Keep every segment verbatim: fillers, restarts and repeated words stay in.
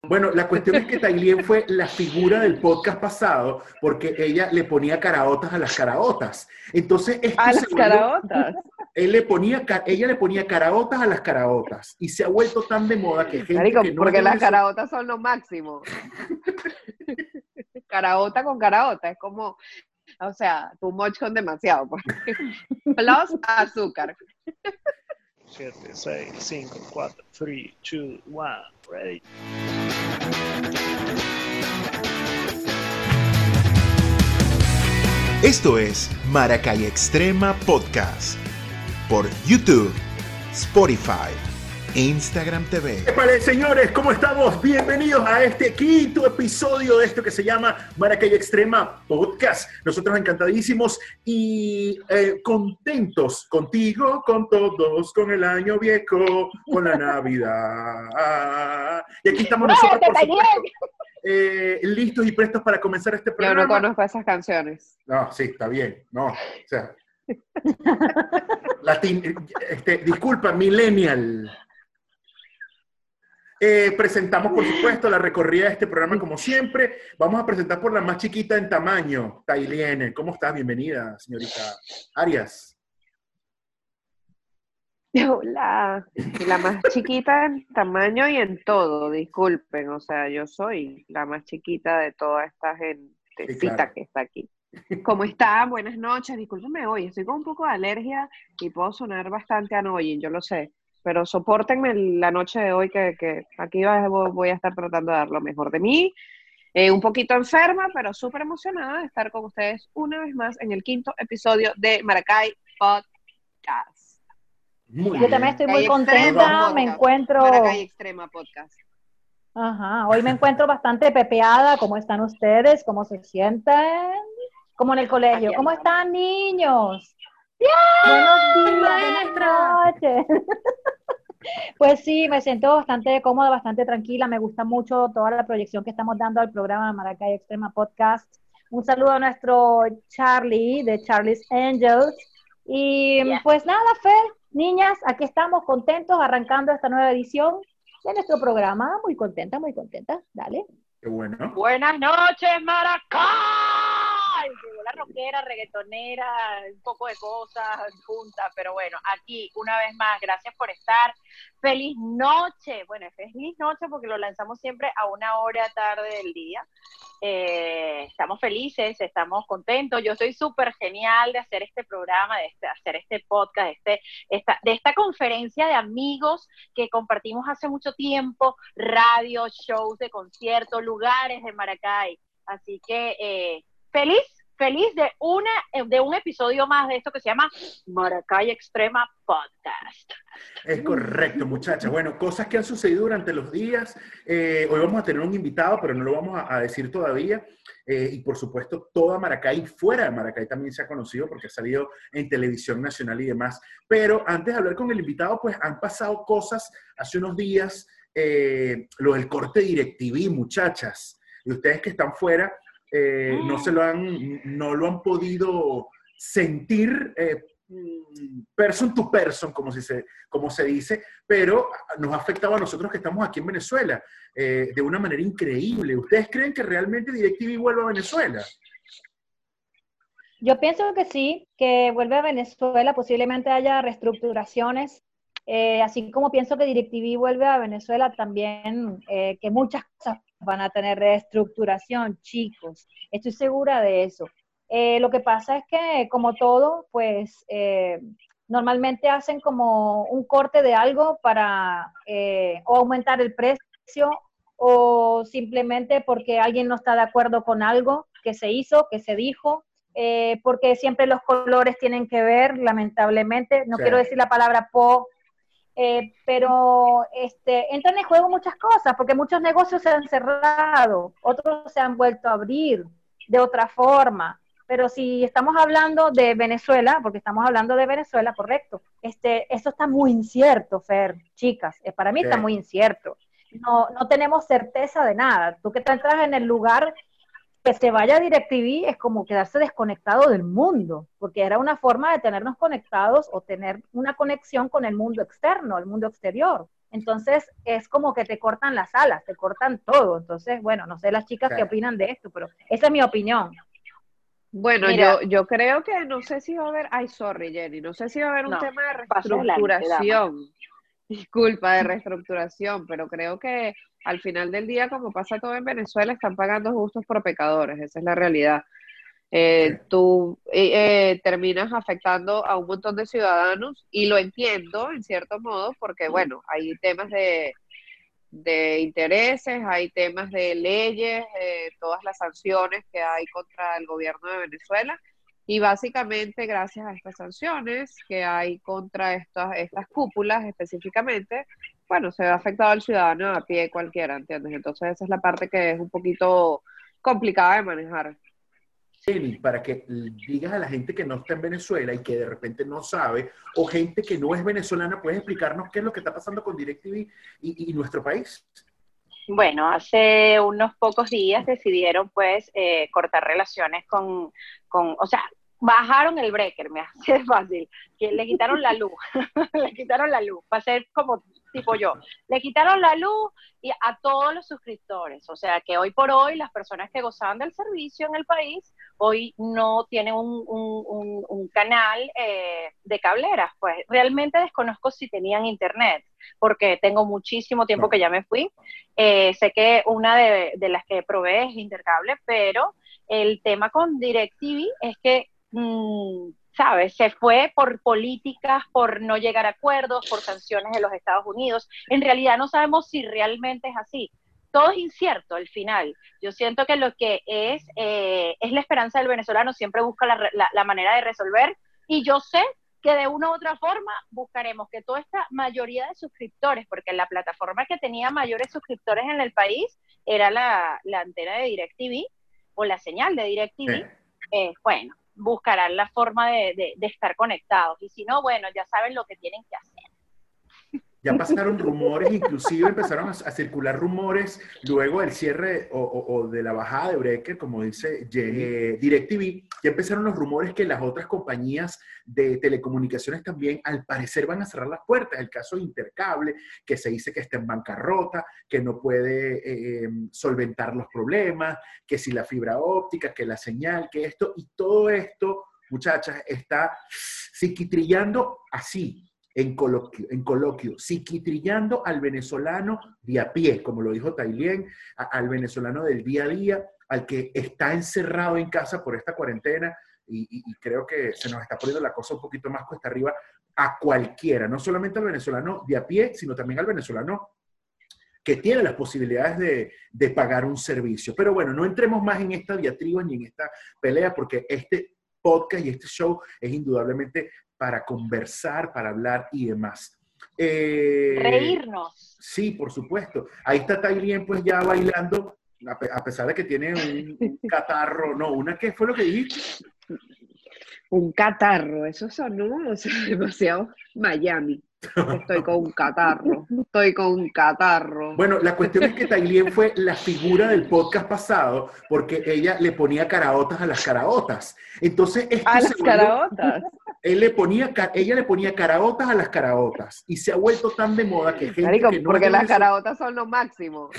Bueno, la cuestión es que Tailien fue la figura del podcast pasado porque ella le ponía caraotas a las caraotas. Entonces, esto a se las volvió, caraotas. él le ponía, ella le ponía caraotas a las caraotas y se ha vuelto tan de moda que gente Marico, que no es porque de las Venezuela... caraotas son lo máximo. Caraota con caraota, es como, o sea, too much con demasiado, pues. Plus azúcar. siete, seis, cinco, cuatro, tres, dos, uno, ready. Esto es Maracay Extrema Podcast por YouTube, Spotify e Instagram T V. Vale, señores, ¿cómo estamos? Bienvenidos a este quinto episodio de esto que se llama Maracay Extrema Podcast. Nosotros encantadísimos y eh, contentos contigo, con todos, con el año viejo, con la Navidad. Y aquí estamos nosotros, por supuesto, eh, listos y prestos para comenzar este programa. Yo no conozco esas canciones. No, sí, está bien. No, o sea... Latin, este, disculpa, millennial. Eh, presentamos, por supuesto, la recorrida de este programa como siempre. Vamos a presentar por la más chiquita en tamaño, Tailien. ¿Cómo estás? Bienvenida, señorita Arias. Hola. Y la más chiquita en tamaño y en todo, disculpen. O sea, yo soy la más chiquita de toda esta gentecita Sí, claro. que está aquí. ¿Cómo están? Buenas noches. Discúlpenme hoy, estoy con un poco de alergia y puedo sonar bastante annoying, yo lo sé. Pero sopórtenme la noche de hoy que, que aquí voy a estar tratando de dar lo mejor de mí. Eh, un poquito enferma, pero súper emocionada de estar con ustedes una vez más en el quinto episodio de Maracay Podcast. Muy Yo bien. también estoy muy Maracay contenta, Extrema me Podcast. encuentro... Maracay Extrema Podcast. Ajá, hoy me encuentro bastante pepeada. ¿Cómo están ustedes? ¿Cómo se sienten? Como en el colegio. Aquí ¿Cómo andamos. están, niños? Buenos días, buenas noches. Pues sí, me siento bastante cómoda, bastante tranquila. Me gusta mucho toda la proyección que estamos dando al programa Maracay Extrema Podcast. Un saludo a nuestro Charlie de Charlie's Angels. Y Yeah. pues nada, Fer, niñas, aquí estamos contentos arrancando esta nueva edición de nuestro programa. Muy contenta, muy contenta. Dale. Qué bueno. Buenas noches, Maracay. Llegó la rockera, reggaetonera, un poco de cosas juntas, pero bueno, aquí una vez más, gracias por estar. Feliz noche. Bueno, feliz noche porque lo lanzamos siempre a una hora tarde del día. Eh, estamos felices, estamos contentos. Yo estoy súper genial de hacer este programa, de este, hacer este podcast, de, este, esta, de esta conferencia de amigos que compartimos hace mucho tiempo, radio, shows de conciertos, lugares de Maracay. Así que eh, feliz, feliz de, una, de un episodio más de esto que se llama Maracay Extrema Podcast. Es correcto, muchacha. Bueno, cosas que han sucedido durante los días. Eh, hoy vamos a tener un invitado, pero no lo vamos a, a decir todavía. Eh, y por supuesto, toda Maracay, fuera de Maracay también se ha conocido porque ha salido en televisión nacional y demás. Pero antes de hablar con el invitado, pues han pasado cosas hace unos días, eh, lo del corte DirecTV, muchachas. Y ustedes que están fuera, eh, no se lo han, no lo han podido sentir eh, person to person, como, si se, como se dice, pero nos ha afectado a nosotros que estamos aquí en Venezuela eh, de una manera increíble. ¿Ustedes creen que realmente DirecTV vuelva a Venezuela? Yo pienso que sí, que vuelve a Venezuela, posiblemente haya reestructuraciones, eh, así como pienso que DirecTV vuelve a Venezuela también, eh, que muchas cosas van a tener reestructuración, chicos, estoy segura de eso. Eh, lo que pasa es que, como todo, pues eh, normalmente hacen como un corte de algo para eh, o aumentar el precio o simplemente porque alguien no está de acuerdo con algo que se hizo, que se dijo, eh, porque siempre los colores tienen que ver, lamentablemente. No Sí. quiero decir la palabra po, eh, pero este, entran en juego muchas cosas, porque muchos negocios se han cerrado, otros se han vuelto a abrir de otra forma. Pero si estamos hablando de Venezuela, porque estamos hablando de Venezuela, correcto, este, esto está muy incierto, Fer, chicas, eh, para mí Sí. está muy incierto. No, no tenemos certeza de nada. Tú que te entras en el lugar, que se vaya a DirecTV es como quedarse desconectado del mundo, porque era una forma de tenernos conectados o tener una conexión con el mundo externo, el mundo exterior. Entonces, es como que te cortan las alas, te cortan todo. Entonces, bueno, no sé las chicas Claro. qué opinan de esto, pero esa es mi opinión. Bueno, Mira. yo, yo creo que no sé si va a haber, ay, sorry, Jenny, no sé si va a haber un No, tema de pase adelante, reestructuración, disculpa, de reestructuración, pero creo que al final del día, como pasa todo en Venezuela, están pagando justos por pecadores, esa es la realidad. Eh, Sí. tú eh, eh, terminas afectando a un montón de ciudadanos y lo entiendo en cierto modo porque, bueno, hay temas de, de intereses, hay temas de leyes, eh, todas las sanciones que hay contra el gobierno de Venezuela y básicamente gracias a estas sanciones que hay contra estas, estas cúpulas específicamente, bueno, se ve afectado al ciudadano a pie cualquiera, ¿entiendes? Entonces esa es la parte que es un poquito complicada de manejar. Jenny, para que digas a la gente que no está en Venezuela y que de repente no sabe, o gente que no es venezolana, ¿puedes explicarnos qué es lo que está pasando con DirecTV y, y nuestro país? Bueno, hace unos pocos días decidieron pues eh, cortar relaciones con, con, o sea, bajaron el breaker, me hace fácil, que le quitaron la luz, le quitaron la luz, para ser como tipo yo, le quitaron la luz y a todos los suscriptores, o sea que hoy por hoy las personas que gozaban del servicio en el país, hoy no tienen un, un, un, un canal eh, de cableras, pues realmente desconozco si tenían internet, porque tengo muchísimo tiempo que ya me fui, eh, sé que una de, de las que probé es Intercable, pero el tema con DirecTV es que mmm, ¿sabes? Se fue por políticas, por no llegar a acuerdos, por sanciones de los Estados Unidos. En realidad no sabemos si realmente es así. Todo es incierto al final. Yo siento que lo que es, eh, es la esperanza del venezolano, siempre busca la, la, la manera de resolver, y yo sé que de una u otra forma buscaremos que toda esta mayoría de suscriptores, porque la plataforma que tenía mayores suscriptores en el país era la, la antena de DirecTV, o la señal de DirecTV, sí. eh, bueno, buscarán la forma de, de, de estar conectados, y si no, bueno, ya saben lo que tienen que hacer. Ya pasaron rumores, inclusive empezaron a, a circular rumores luego del cierre o, o, o de la bajada de breaker, como dice eh, DirecTV, ya empezaron los rumores que las otras compañías de telecomunicaciones también al parecer van a cerrar las puertas. El caso de Intercable, que se dice que está en bancarrota, que no puede eh, solventar los problemas, que si la fibra óptica, que la señal, que esto, y todo esto, muchachas, está psiquitrillando así, en coloquio, en coloquio, psiquitrillando al venezolano de a pie, como lo dijo Tailien, a, al venezolano del día a día, al que está encerrado en casa por esta cuarentena, y, y, y creo que se nos está poniendo la cosa un poquito más cuesta arriba a cualquiera, no solamente al venezolano de a pie, sino también al venezolano que tiene las posibilidades de, de pagar un servicio. Pero bueno, no entremos más en esta diatriba ni en esta pelea, porque este podcast y este show es indudablemente para conversar, para hablar y demás. Eh, Reírnos. Sí, por supuesto. Ahí está Tailien pues ya bailando, a, pe a pesar de que tiene un, un catarro. No, ¿una qué fue lo que dijiste? Un catarro, eso sonó, o sea, demasiado Miami. Estoy con un catarro, estoy con un catarro. Bueno, la cuestión es que Tailien fue la figura del podcast pasado porque ella le ponía caraotas a las caraotas. Entonces, esto ¿A las se volvió, caraotas? Él le ponía, ella le ponía caraotas a las caraotas y se ha vuelto tan de moda que gente Marico, que no porque las eso... caraotas son lo máximo.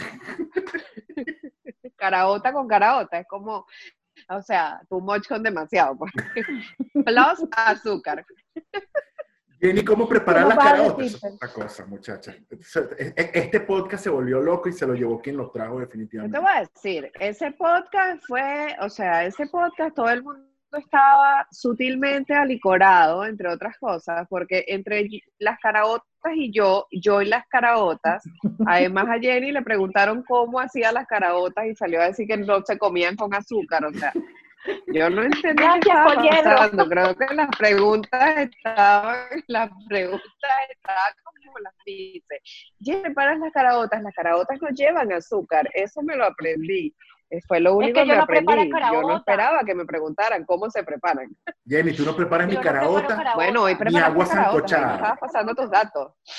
Caraota con caraota, es como, o sea, too much con demasiado. Pues. Plus azúcar. Jenny, ¿cómo preparar ¿Cómo las vas a caraotas? decirte? Es otra cosa, muchacha. Este podcast se volvió loco y se lo llevó quien lo trajo Yo definitivamente. te voy a decir, ese podcast fue, o sea, ese podcast todo el mundo estaba sutilmente alicorado, entre otras cosas, porque entre las caraotas y yo, yo y las caraotas, además a Jenny le preguntaron cómo hacía las caraotas y salió a decir que no se comían con azúcar, o sea, yo no entendí qué estaba pasando, creo que las preguntas estaban, las preguntas estaban como las dice. Jenny, ¿preparas las caraotas? Las caraotas no llevan azúcar, eso me lo aprendí. Fue lo único es que, yo que no aprendí. Yo no esperaba que me preguntaran cómo se preparan. Jenny, ¿tú no preparas yo ni no caraota? Bueno, hoy ni agua sancochada. Estabas pasando tus datos.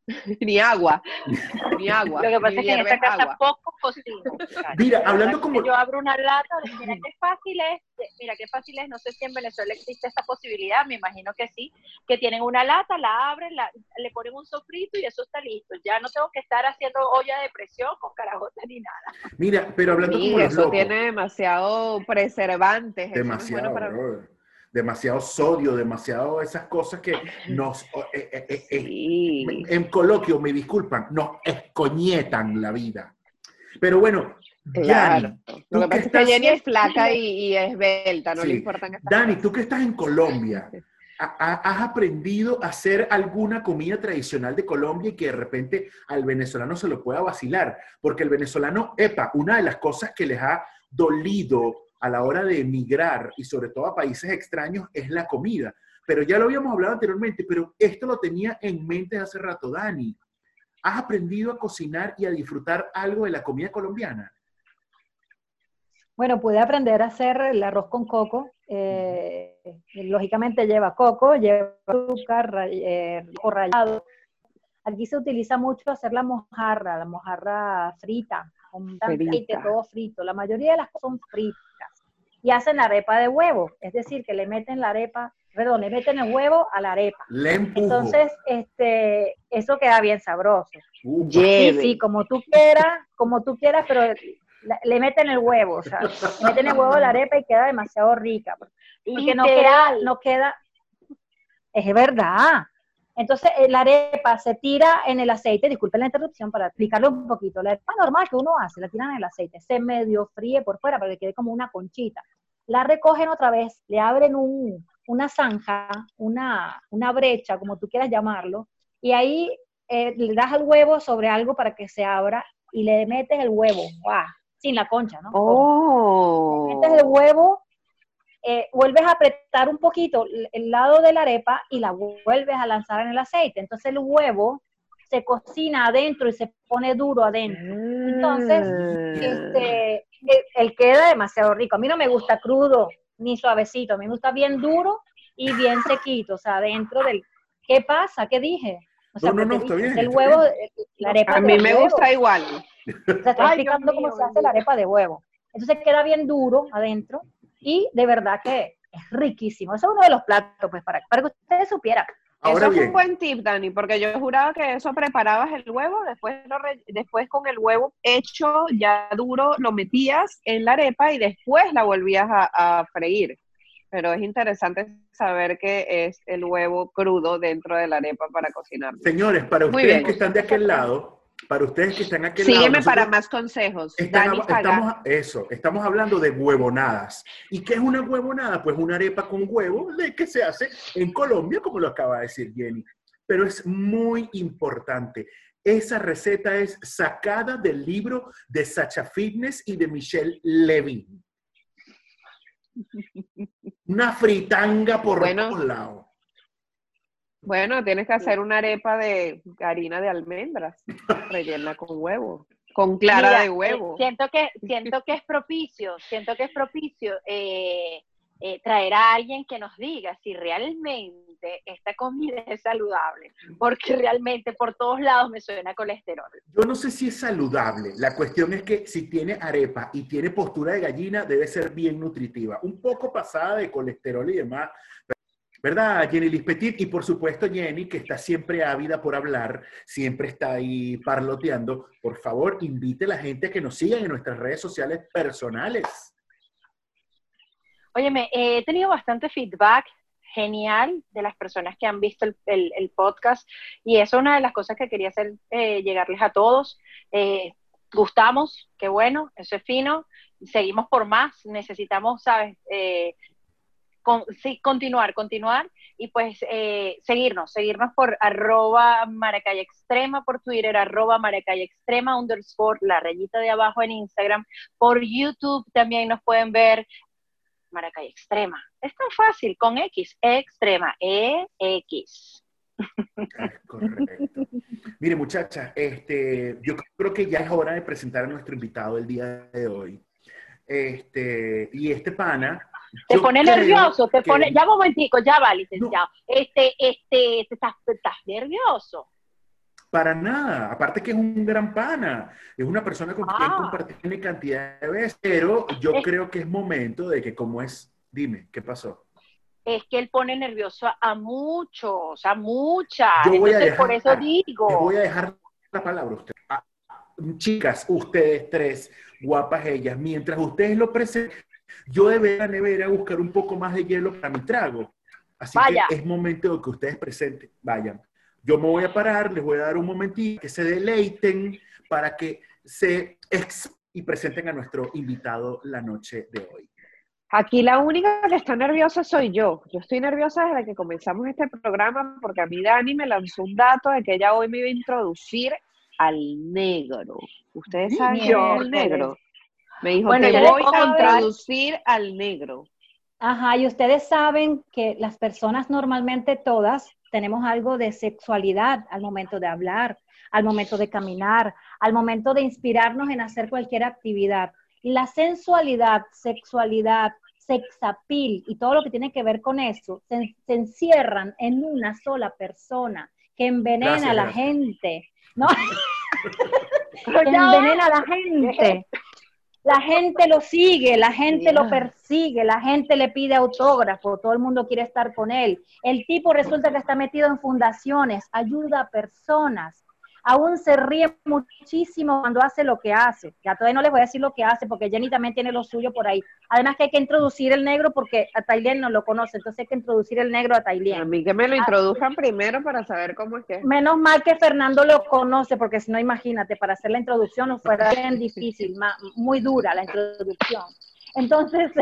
Ni agua, ni agua. Lo que pasa ni es que en hierves esta casa agua. poco cocino. Mira, hablando como... Yo abro una lata, mira qué fácil es, mira qué fácil es, no sé si en Venezuela existe esta posibilidad, me imagino que sí, que tienen una lata, la abren, la, le ponen un sofrito y eso está listo. Ya no tengo que estar haciendo olla de presión con carajotas ni nada. Mira, pero hablando Sí, como los eso locos. tiene demasiado preservantes. Demasiado, eso no es bueno para... brother. Demasiado sodio, demasiado esas cosas que nos, eh, eh, eh, eh, Sí. en coloquio, me disculpan, nos escoñetan la vida. Pero bueno, Claro. Dani, Lo tú que pasa que es que estás... Jenny es flaca y, y esbelta, no Sí. le importan estas Dani, cosas. tú que estás en Colombia, ¿ha- ha- ¿has aprendido a hacer alguna comida tradicional de Colombia y que de repente al venezolano se lo pueda vacilar? Porque el venezolano, epa, una de las cosas que les ha dolido a la hora de emigrar y sobre todo a países extraños es la comida. Pero ya lo habíamos hablado anteriormente, pero esto lo tenía en mente hace rato, Dani. ¿Has aprendido a cocinar y a disfrutar algo de la comida colombiana? Bueno, pude aprender a hacer el arroz con coco. Eh, lógicamente lleva coco, lleva azúcar, ray- eh, o rallado. Aquí se utiliza mucho hacer la mojarra, la mojarra frita, con aceite, Frita. todo frito. La mayoría de las cosas son fritas. Y hacen arepa de huevo, es decir, que le meten la arepa, perdón, le meten el huevo a la arepa. Le empujo. Entonces, este, eso queda bien sabroso. Upa. Sí, Lleve. sí, como tú quieras, como tú quieras, pero la- le meten el huevo, o sea, le meten el huevo a la arepa y queda demasiado rica. Porque no queda, Literal. no queda, es verdad. Entonces, eh, la arepa se tira en el aceite, disculpen la interrupción para explicarlo un poquito. La arepa normal que uno hace, la tiran en el aceite, se medio fríe por fuera para que quede como una conchita. La recogen otra vez, le abren un, una zanja, una, una brecha, como tú quieras llamarlo, y ahí eh, le das al huevo sobre algo para que se abra y le metes el huevo, ¡guau! Sin la concha, ¿no? Oh. Le metes el huevo, eh, vuelves a apretar un poquito el, el lado de la arepa y la vuelves a lanzar en el aceite. Entonces el huevo se cocina adentro y se pone duro adentro. Entonces, este, él, él queda demasiado rico. A mí no me gusta crudo ni suavecito, a mí me gusta bien duro y bien sequito, o sea, dentro del... ¿Qué pasa? ¿Qué dije? O sea, No, no, no, porque está dije, bien, es el está huevo, bien. eh, la arepa A de mí me huevo. gusta igual. O sea, estoy Ay, explicando Dios cómo mío, se hace la bendito. arepa de huevo. Entonces queda bien duro adentro y de verdad que es riquísimo. Eso es uno de los platos, pues, para, para que ustedes supieran. Ahora Eso es bien, un buen tip, Dani, porque yo juraba que eso preparabas el huevo, después, lo re- después con el huevo hecho ya duro lo metías en la arepa y después la volvías a, a freír. Pero es interesante saber que es el huevo crudo dentro de la arepa para cocinarlo. señores, para Muy ustedes bien. que están de aquel lado, para ustedes que están de aquel lado, Sígueme nosotros para más consejos. están- Dani Saga. estamos, eso, estamos hablando de huevonadas. ¿Y qué es una huevonada? Pues una arepa con huevo de que se hace en Colombia, como lo acaba de decir Jenny. Pero es muy importante. Esa receta es sacada del libro de Sacha Fitness y de Michelle Levin. Una fritanga por Bueno. todos lados. Bueno, tienes que hacer una arepa de harina de almendras, rellena con huevo, con clara Mira, de eh, huevo. siento que siento que es propicio, siento que es propicio eh, eh, traer a alguien que nos diga si realmente esta comida es saludable, porque realmente por todos lados me suena a colesterol. Yo no sé si es saludable. La cuestión es que si tiene arepa y tiene postura de gallina, debe ser bien nutritiva. Un poco pasada de colesterol y demás. ¿Verdad, Jenny Lispetit? Y por supuesto, Jenny, que está siempre ávida por hablar, siempre está ahí parloteando. Por favor, invite a la gente a que nos sigan en nuestras redes sociales personales. Óyeme, eh, he tenido bastante feedback genial de las personas que han visto el, el, el podcast y eso es una de las cosas que quería hacer, eh, llegarles a todos. Eh, gustamos, qué bueno, eso es fino, seguimos por más, necesitamos, ¿sabes? Eh, Con, sí, continuar, continuar y pues eh, seguirnos, seguirnos por arroba Maracay Extrema por Twitter, arroba Maracay Extrema underscore, la rayita de abajo en Instagram, por YouTube también nos pueden ver Maracay Extrema, es tan fácil, con X, Extrema, E X. Es correcto. Mire, muchachas, este, yo creo que ya es hora de presentar a nuestro invitado del día de hoy. Este, y este pana... Te yo pone creo nervioso, te que- pone, ya un momentico, ya va, licenciado. No. Este, este, ¿estás, estás nervioso? Para nada. Aparte que es un gran pana. Es una persona con quien Ah. compartir cantidad de veces. Pero yo Es- creo que es momento de que como es... Dime, ¿qué pasó? Es que él pone nervioso a, a muchos, a muchas. Yo voy a Entonces, por eso dejar, les digo. voy a dejar la palabra a ustedes. Ah, chicas, ustedes tres, guapas ellas, mientras ustedes lo presenten, yo debo ir a la nevera a buscar un poco más de hielo para mi trago. Así Vaya. que es momento de que ustedes presenten. Vayan. Yo me voy a parar, les voy a dar un momentito, que se deleiten para que se ex y presenten a nuestro invitado la noche de hoy. Aquí la única que está nerviosa soy yo. Yo estoy nerviosa desde que comenzamos este programa porque a mí Dani me lanzó un dato de que ella hoy me iba a introducir al negro. ¿Ustedes saben quién es el negro? Me dijo, Bueno, te ya les voy puedo a contar. introducir al negro. Ajá, y ustedes saben que las personas normalmente todas tenemos algo de sexualidad al momento de hablar, al momento de caminar, al momento de inspirarnos en hacer cualquier actividad. La sensualidad, sexualidad, sexapil y todo lo que tiene que ver con eso se, se encierran en una sola persona que envenena Gracias, a la gracias. gente, ¿no? Pero que ya va. envenena a la gente. La gente lo sigue, la gente lo Yeah. persigue, la gente le pide autógrafo, todo el mundo quiere estar con él. El tipo resulta que está metido en fundaciones, ayuda a personas. Aún se ríe muchísimo cuando hace lo que hace. Ya todavía no les voy a decir lo que hace, porque Jenny también tiene lo suyo por ahí. Además que hay que introducir el negro porque a Tailén no lo conoce, entonces hay que introducir el negro a A Tailén. mí que me lo introduzcan primero para saber cómo es que es. Menos mal que Fernando lo conoce, porque si no, imagínate, para hacer la introducción nos fuera bien difícil, ma- muy dura la introducción. Entonces,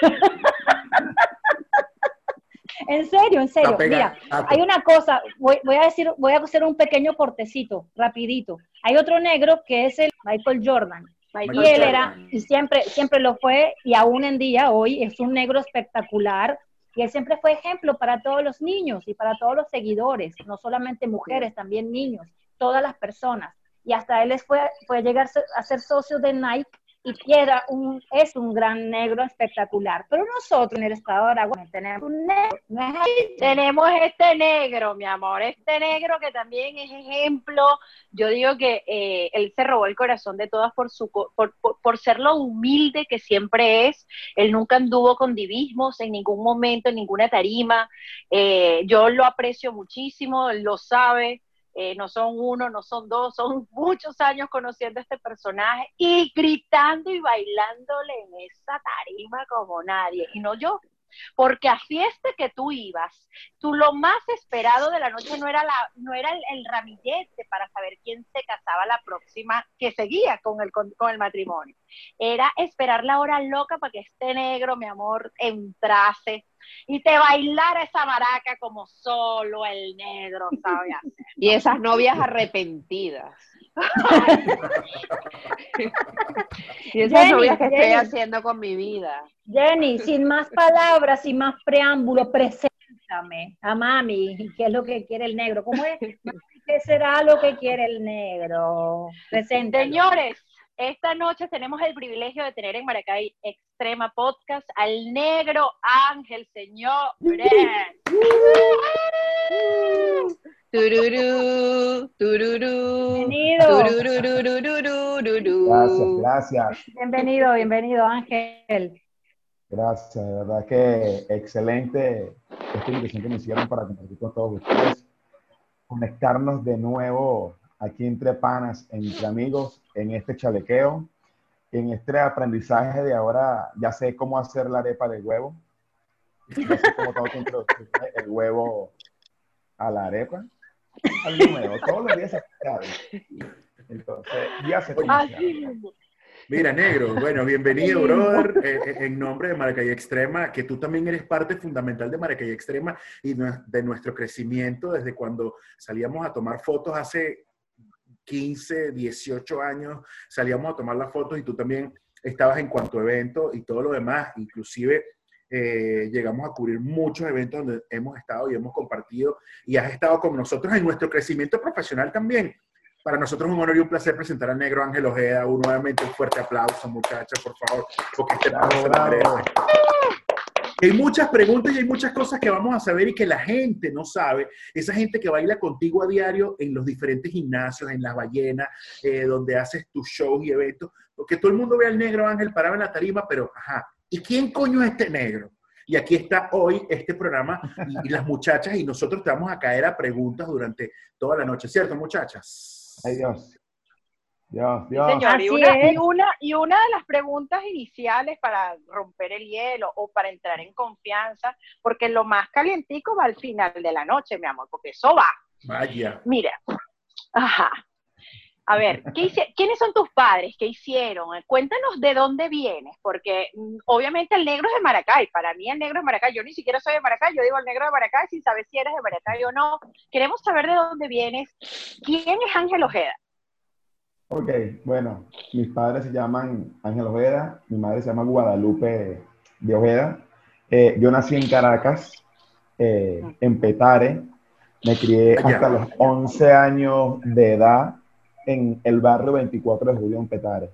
en serio, en serio, Está pegado. mira, hay una cosa, voy, voy a decir, voy a hacer un pequeño cortecito, rapidito. Hay otro negro que es el Michael Jordan. Michael Y él Jordan. era, y siempre, siempre lo fue, y aún en día, hoy, es un negro espectacular, y él siempre fue ejemplo para todos los niños y para todos los seguidores, no solamente mujeres, también niños, todas las personas. Y hasta él fue, fue llegar a ser socio de Nike, y era un, es un gran negro espectacular. Pero nosotros en el estado de Aragua tenemos un negro, ¿no es así? Tenemos este negro, mi amor, este negro que también es ejemplo. Yo digo que eh, él se robó el corazón de todas por, su, por, por, por ser lo humilde que siempre es. Él nunca anduvo con divismos en ningún momento, en ninguna tarima. Eh, yo lo aprecio muchísimo, él lo sabe. Eh, no son uno, no son dos, son muchos años conociendo a este personaje y gritando y bailándole en esa tarima como nadie. Y no yo, porque a fiesta que tú ibas, tú lo más esperado de la noche no era, la, no era el, el ramillete para saber quién se casaba la próxima, que seguía con el, con, con el matrimonio. Era esperar la hora loca para que este negro, mi amor, entrase y te bailara esa maraca como solo el negro sabe hacer. Y esas novias arrepentidas. Y esas Jenny, novias que estoy Jenny. haciendo con mi vida. Jenny, sin más palabras, sin más preámbulo, preséntame a mami, ¿qué es lo que quiere el negro? ¿Cómo es? Mami, ¿qué será lo que quiere el negro? Preséntalo. Señores, esta noche tenemos el privilegio de tener en Maracay Extrema Podcast al negro Ángel, señor. Tururú, tururú, Bienvenido. tururururururururú. Gracias, gracias, Bienvenido, bienvenido, Ángel. gracias. De verdad que excelente esta invitación que me hicieron para compartir con todos ustedes. Conectarnos de nuevo aquí entre panas, entre amigos, en este chalequeo, en este aprendizaje de ahora. Ya sé cómo hacer la arepa de huevo. Ya sé cómo tengo que introducir el huevo a la arepa. Algo nuevo. Todos los días se aprende. Entonces, ya sé cómo hacerlo. Mira, negro, bueno, bienvenido, brother, eh, eh, en nombre de Maracay Extrema, que tú también eres parte fundamental de Maracay Extrema y nue- de nuestro crecimiento desde cuando salíamos a tomar fotos hace quince, dieciocho años, salíamos a tomar las fotos y tú también estabas en cuanto a eventos y todo lo demás, inclusive eh, llegamos a cubrir muchos eventos donde hemos estado y hemos compartido y has estado con nosotros en nuestro crecimiento profesional también. Para nosotros es un honor y un placer presentar al negro Ángel Ojeda. Nuevamente un fuerte aplauso, muchachos, por favor, porque este Bravo, paso se lo bravo. merece. Hay muchas preguntas y hay muchas cosas que vamos a saber y que la gente no sabe. Esa gente que baila contigo a diario en los diferentes gimnasios, en Las Ballenas, eh, donde haces tus shows y eventos. Porque todo el mundo ve al negro Ángel parado en la tarima, pero, ajá, ¿y quién coño es este negro? Y aquí está hoy este programa y, y las muchachas y nosotros te vamos a caer a preguntas durante toda la noche. ¿Cierto, muchachas? Ay, Dios. Dios, Sí, Dios. señor, y Así una, es. y, una, y una de las preguntas iniciales para romper el hielo o para entrar en confianza, porque lo más calientico va al final de la noche, mi amor, porque eso va. Vaya. Mira, ajá. A ver, ¿qué hice- ¿quiénes son tus padres? ¿Qué hicieron? Cuéntanos de dónde vienes, porque mm, obviamente el negro es de Maracay. Para mí el negro es de Maracay. Yo ni siquiera soy de Maracay, yo digo el negro de Maracay sin saber si eres de Maracay o no. Queremos saber de dónde vienes. ¿Quién es Ángel Ojeda? Ok, bueno, mis padres se llaman Ángel Ojeda, mi madre se llama Guadalupe de Ojeda. Eh, yo nací en Caracas, eh, en Petare. Me crié Allá. hasta los once años de edad en el barrio veinticuatro de julio en Petare.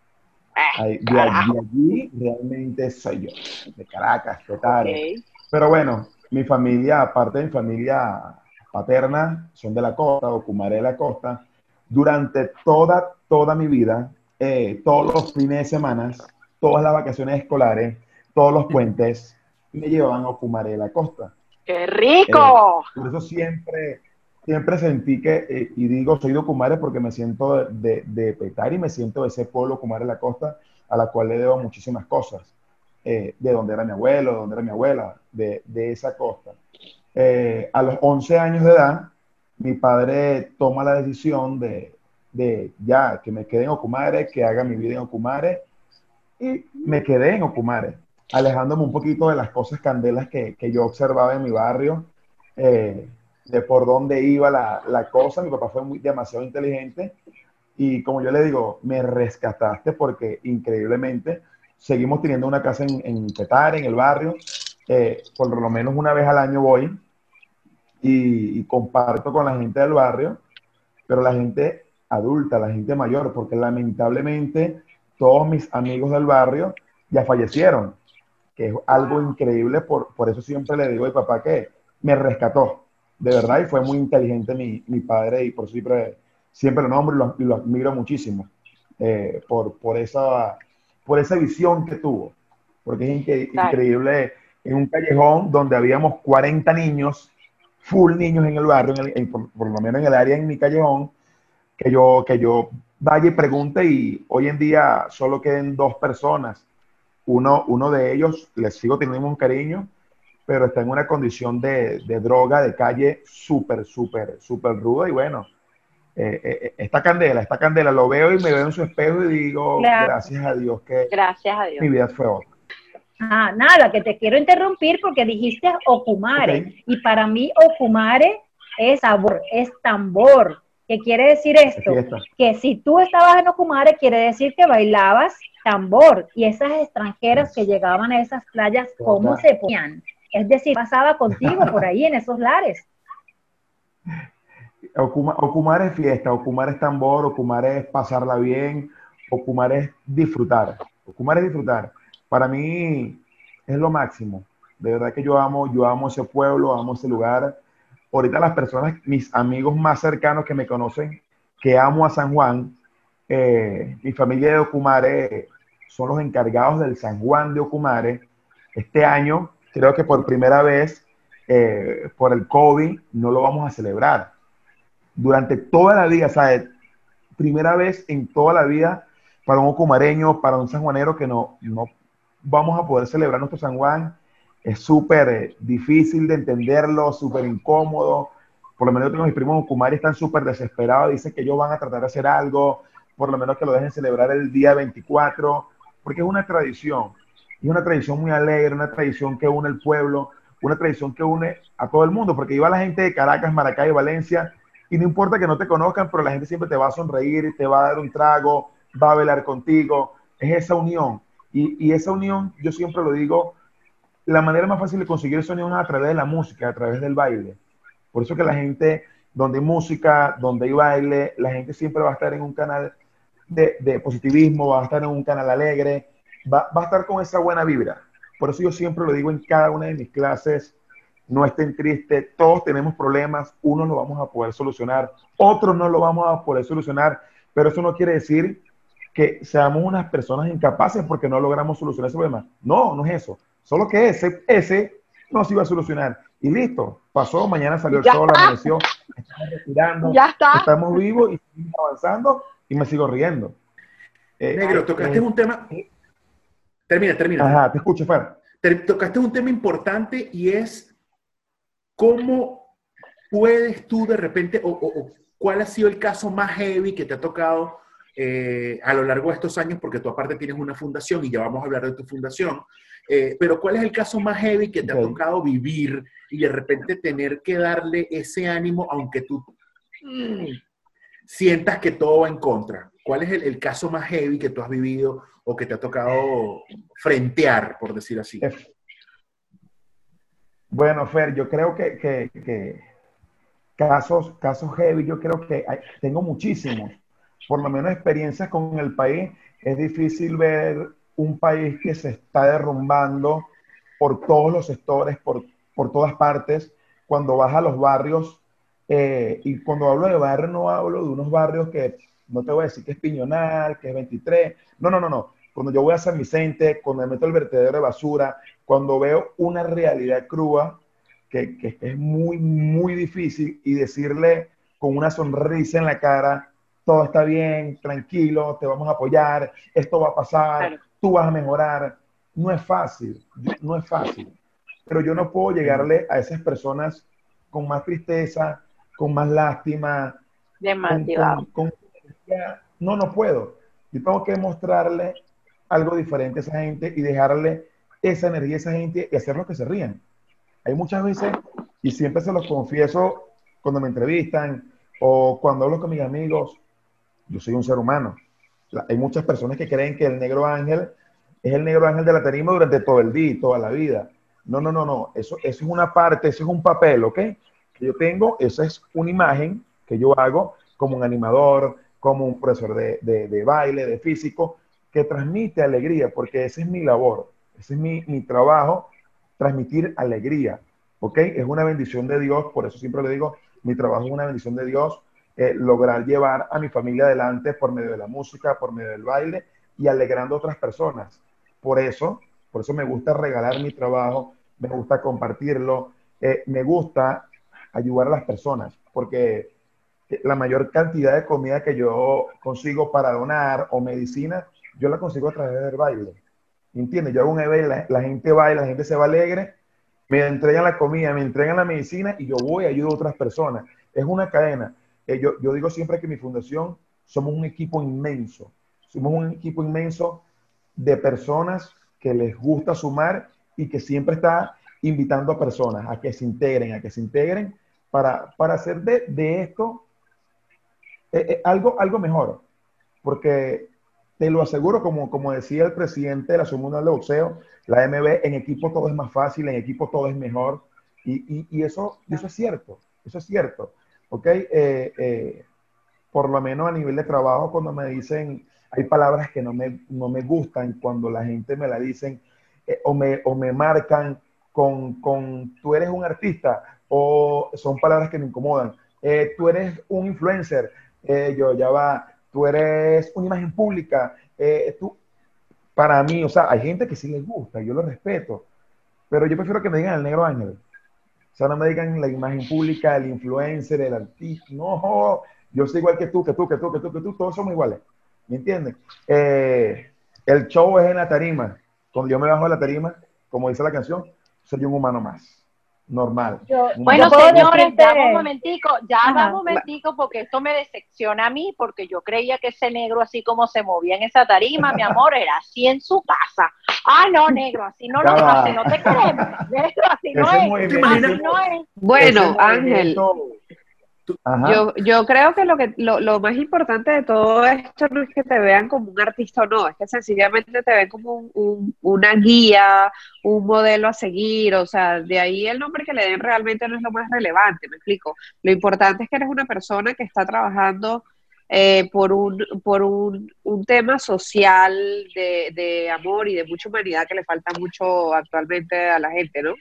Ahí- de, Carajo. de allí realmente soy yo, de Caracas, Petare. Ok. Pero bueno, mi familia, aparte de mi familia paterna, son de la costa, o Cumaré de la costa. Durante toda, toda mi vida, eh, todos los fines de semana, todas las vacaciones escolares, todos los puentes, me llevaban a Cumaré de la costa. ¡Qué Eh, rico! por eso siempre, siempre sentí que, eh, y digo, soy de Ocumare porque me siento de, de, de Petare y me siento de ese pueblo Ocumare de la costa, a la cual le debo muchísimas cosas, eh, de donde era mi abuelo, de donde era mi abuela, de, de esa costa. Eh, a los once años de edad, mi padre toma la decisión de, de ya, que me quede en Ocumare, que haga mi vida en Ocumare, y me quedé en Ocumare, alejándome un poquito de las cosas candelas que, que yo observaba en mi barrio, eh, de por dónde iba la, la cosa. Mi papá fue muy, demasiado inteligente y, como yo le digo, me rescataste porque increíblemente seguimos teniendo una casa en, en Petare, en el barrio. Eh, por lo menos una vez al año voy y, y comparto con la gente del barrio, pero la gente adulta, la gente mayor, porque lamentablemente todos mis amigos del barrio ya fallecieron, que es algo increíble. Por, por eso siempre le digo a mi papá que me rescató, de verdad, y fue muy inteligente mi, mi padre, y por eso siempre, siempre lo nombro y lo, y lo admiro muchísimo, eh, por, por, esa, por esa visión que tuvo, porque es incre- Claro. increíble, en un callejón donde habíamos cuarenta niños, full niños en el barrio, en el- en- por, por lo menos en el área, en mi callejón, que yo, que yo vaya y pregunte, y hoy en día solo queden dos personas. Uno, uno de ellos, les sigo teniendo un cariño, pero está en una condición de, de droga, de calle, súper, súper, súper ruda. Y bueno, eh, eh, esta candela, esta candela, lo veo y me veo en su espejo y digo, Claro. gracias a Dios que Gracias a Dios. mi vida fue otra. Ah, nada, que te quiero interrumpir porque dijiste Ocumare. Ok. Y para mí Ocumare es sabor, es tambor. ¿Qué quiere decir De esto? fiesta. Que si tú estabas en Ocumare, quiere decir que bailabas tambor. Y esas extranjeras que llegaban a esas playas, ¿cómo Total. se ponían? Es decir, pasaba contigo por ahí en esos lares. Ocuma, Ocumar es fiesta, Ocumar es tambor, Ocumar es pasarla bien, Ocumar es disfrutar. Ocumar es disfrutar. Para mí es lo máximo. De verdad que yo amo, yo amo ese pueblo, amo ese lugar. Ahorita las personas, mis amigos más cercanos que me conocen, que amo a San Juan, eh, mi familia de Ocumare son los encargados del San Juan de Ocumare. Este año, creo que por primera vez, eh, por el COVID, no lo vamos a celebrar. Durante toda la vida, ¿sabes? Primera vez en toda la vida para un ocumareño, para un sanjuanero, que no, no vamos a poder celebrar nuestro San Juan. Es súper eh, difícil de entenderlo, súper incómodo. Por lo menos yo tengo mis primos Ocumare, están súper desesperados, dicen que ellos van a tratar de hacer algo, por lo menos que lo dejen celebrar el día veinticuatro, porque es una tradición, es una tradición muy alegre, una tradición que une el pueblo, una tradición que une a todo el mundo, porque iba la gente de Caracas, Maracay, Valencia, y no importa que no te conozcan, pero la gente siempre te va a sonreír, te va a dar un trago, va a bailar contigo. Es esa unión, y, y esa unión, yo siempre lo digo, la manera más fácil de conseguir esa unión es a través de la música, a través del baile. Por eso que la gente, donde hay música, donde hay baile, la gente siempre va a estar en un canal de, de positivismo, va a estar en un canal alegre, va, va a estar con esa buena vibra. Por eso yo siempre lo digo en cada una de mis clases, no estén tristes, todos tenemos problemas, unos lo vamos a poder solucionar, otros no lo vamos a poder solucionar, pero eso no quiere decir que seamos unas personas incapaces porque no logramos solucionar ese problema. No, no es eso. Solo que ese, ese no se iba a solucionar. Y listo, pasó, mañana salió el Ya sol, está. amaneció, estamos respirando, Ya está. estamos vivos y seguimos avanzando y me sigo riendo. Eh, Negro, eh, tocaste eh, un tema... Termina, termina. Ajá, te escucho, Fer. Te- tocaste un tema importante y es cómo puedes tú de repente, o, o- o cuál ha sido el caso más heavy que te ha tocado eh, a lo largo de estos años, porque tú aparte tienes una fundación y ya vamos a hablar de tu fundación, eh, pero cuál es el caso más heavy que te ha Ok. tocado vivir y de repente tener que darle ese ánimo aunque tú mm, sientas que todo va en contra. ¿Cuál es el, el caso más heavy que tú has vivido o que te ha tocado frentear, por decir así? Eh, Bueno, Fer, yo creo que, que- que casos, casos heavy, yo creo que hay- tengo muchísimos. Por lo menos experiencias con el país. Es difícil ver un país que se está derrumbando por todos los sectores, por, por todas partes. Cuando vas a los barrios, eh, y cuando hablo de barrio, no hablo de unos barrios que, no te voy a decir que es Piñonal, que es veintitrés. No, no, no, no. Cuando yo voy a San Vicente, cuando me meto el vertedero de basura, cuando veo una realidad crua, que, que es muy, muy difícil, y decirle con una sonrisa en la cara, todo está bien, tranquilo, te vamos a apoyar, esto va a pasar, Claro. tú vas a mejorar. No es fácil, no es fácil. Pero yo no puedo llegarle a esas personas con más tristeza, con más lástima, con, Demasiado. con, con- no, no puedo. Yo tengo que mostrarle algo diferente a esa gente y dejarle esa energía a esa gente y hacerlos que se rían. Hay muchas veces, y siempre se los confieso cuando me entrevistan o cuando hablo con mis amigos, yo soy un ser humano. La- Hay muchas personas que creen que el negro ángel es el negro ángel de la tarima durante todo el día y toda la vida. No, no, no, no. Eso, eso es una parte, eso es un papel, ¿ok? Que yo tengo, esa es una imagen que yo hago como un animador, como un profesor de, de, de baile, de físico, que transmite alegría, porque esa es mi labor, ese es mi, mi trabajo, transmitir alegría, ¿ok? Es una bendición de Dios, por eso siempre le digo, mi trabajo es una bendición de Dios, eh, lograr llevar a mi familia adelante por medio de la música, por medio del baile y alegrando a otras personas. Por eso, por eso me gusta regalar mi trabajo, me gusta compartirlo, eh, me gusta ayudar a las personas, porque la mayor cantidad de comida que yo consigo para donar o medicina, yo la consigo a través del baile. ¿Entiendes? Yo hago un evento, la, la gente baila, la gente se va alegre, me entregan la comida, me entregan la medicina y yo voy y ayudo a otras personas. Es una cadena. Eh, yo, yo digo siempre que mi fundación somos un equipo inmenso. Somos un equipo inmenso de personas que les gusta sumar y que siempre está invitando a personas a que se integren, a que se integren para, para hacer de, de esto eh, eh, algo, algo mejor. Porque te lo aseguro, como, como decía el presidente de la Asociación Mundial de Boxeo, la A M B, en equipo todo es más fácil, en equipo todo es mejor. Y, y, y eso, y eso es cierto, eso es cierto. ¿Ok? Eh, eh, por lo menos a nivel de trabajo, cuando me dicen, hay palabras que no me, no me gustan cuando la gente me la dicen, eh, o, me, o me marcan con, con, tú eres un artista, o son palabras que me incomodan. Eh, tú eres un influencer, eh, yo ya va, tú eres una imagen pública, eh, tú, para mí, o sea, hay gente que sí les gusta, yo lo respeto, pero yo prefiero que me digan el negro ángel. O sea, no me digan la imagen pública, el influencer, el artista. No, yo soy igual que tú, que tú, que tú, que tú, que tú, todos somos iguales. ¿Me entiendes? Eh, el show es en la tarima. Cuando yo me bajo de la tarima, como dice la canción, soy un humano más. Normal. Yo, Un Bueno, yo puedo señores, decirte- ya va un momentico, ya Ajá. va un momentico, porque esto me decepciona a mí, porque yo creía que ese negro, así como se movía en esa tarima, mi amor, era así en su casa. Ah, no, negro, así no, no, Ya va. así no te queremos. Negro, así no Ese es. movimiento- Así no es. Bueno, ese Ángel, movimiento- Ajá. Yo, yo creo que lo que lo, lo más importante de todo esto no es que te vean como un artista o no, es que sencillamente te ven como un, un- una guía, un modelo a seguir, o sea, de ahí el nombre que le den realmente no es lo más relevante, me explico. Lo importante es que eres una persona que está trabajando eh, por, un, por un, un tema social de, de amor y de mucha humanidad que le falta mucho actualmente a la gente, ¿no?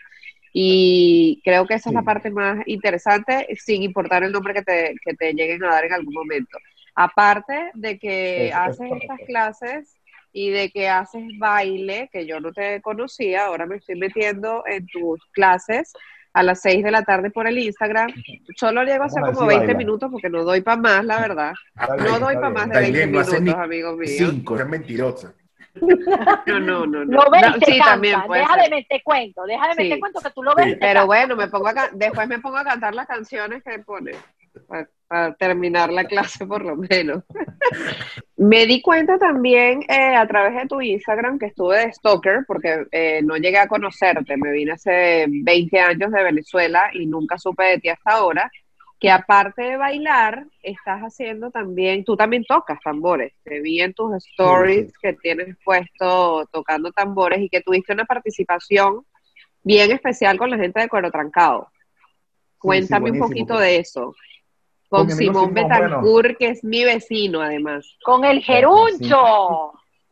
Y creo que esa es la Sí. parte más interesante, sin importar el nombre que te, que te lleguen a dar en algún momento. Aparte de que Eso, eso haces es estas correcto. clases y de que haces baile, que yo no te conocía, ahora me estoy metiendo en tus clases a las seis de la tarde por el Instagram. Solo llego a Vamos hacer a ver como si veinte baila. minutos porque no doy para más, la verdad. Está No bien, doy está para más bien. de veinte Dailén no hace minutos, ni amigos míos. cinco, es mentirosa. No, no, no, no. Lo ves No, y te sí, también cansa. puede Deja ser. de meter cuento, deja de meter Sí. cuento que tú lo ves y Sí. te Pero cansa. bueno, me pongo a can- después me pongo a cantar las canciones que pone para, para terminar la clase por lo menos. Me di cuenta también eh, a través de tu Instagram que estuve de stalker porque eh, no llegué a conocerte, me vine hace veinte años de Venezuela y nunca supe de ti hasta ahora, que aparte de bailar, estás haciendo también, tú también tocas tambores, te vi en tus Sí, stories sí. que tienes puesto tocando tambores y que tuviste una participación bien especial con la gente de Cuero Trancado. Sí, sí, Cuéntame un buenísimo. poquito Con, de eso. con Con mi amigo Simón Simón, bueno, Betancourt, que es mi vecino además. Con el bueno, Simón, geruncho.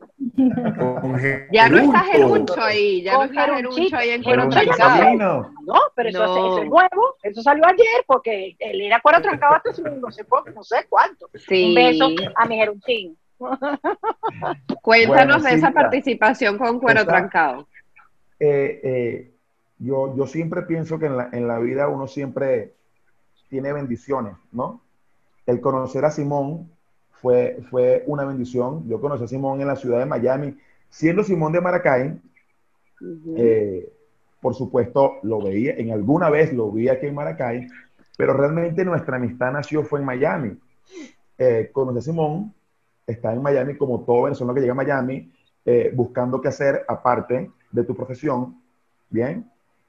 Con Ya no está Geruncho. Geruncho ahí, ya no Con está Geruncho gerunchito. ahí en Cuero Geruncho ya no, Trancado. pero, Gerunchino. no, pero eso, es- eso es No, nuevo. Eso salió ayer porque él era cuero trancado hasta su no sé, por- no sé cuánto. Un beso sí. a mi gerunchín. Bueno, Cuéntanos de sí, esa mira, participación con Cuero esa, Trancado. eh, eh, yo, yo siempre pienso que en la, en la vida uno siempre tiene bendiciones, ¿no? El conocer a Simón fue, fue una bendición. Yo conocí a Simón en la ciudad de Miami, siendo Simón de Maracay. Ujú. Eh, por supuesto, lo veía, en alguna vez lo vi aquí en Maracay, pero realmente nuestra amistad nació fue en Miami. Eh, conocí a Simón, está en Miami como todo venezolano que llega a Miami, eh, buscando qué hacer aparte de tu profesión, ¿bien?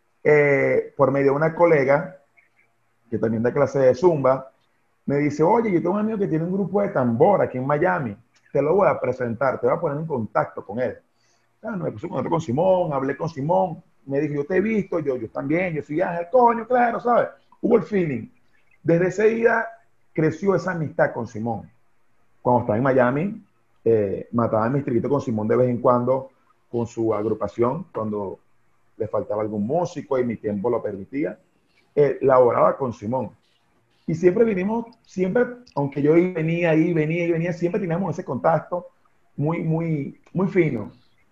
Eh, por medio de una colega que también da clase de Zumba, me dice, oye, yo tengo un amigo que tiene un grupo de tambor aquí en Miami, te lo voy a presentar, te voy a poner en contacto con él. Bueno, me puse en contacto con Simón, hablé con Simón, me dijo, yo te he visto, yo, yo también, yo soy Ángel, coño, claro, ¿sabes? Hubo el feeling. Desde ese día creció esa amistad con Simón. Cuando estaba en Miami, eh, mataba mis triquitos con Simón de vez en cuando, con su agrupación, cuando le faltaba algún músico y mi tiempo lo permitía, eh, laboraba con Simón. Y siempre vinimos, siempre, aunque yo venía ahí, venía y venía, siempre teníamos ese contacto muy, muy, muy fino.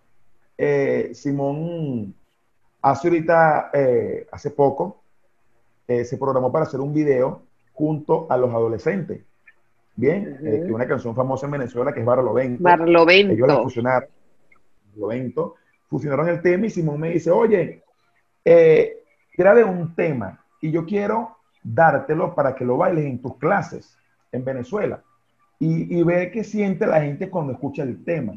Eh, Simón hace ahorita, eh, hace poco, eh, se programó para hacer un video junto a los adolescentes. Bien, uh-huh. eh, que una canción famosa en Venezuela que es Barlovento. Barlovento. Ellos la fusionaron, Barlovento, fusionaron el tema y Simón me dice, oye, eh, grabé un tema y yo quiero dártelo para que lo bailes en tus clases en Venezuela y, y ver qué siente la gente cuando escucha el tema.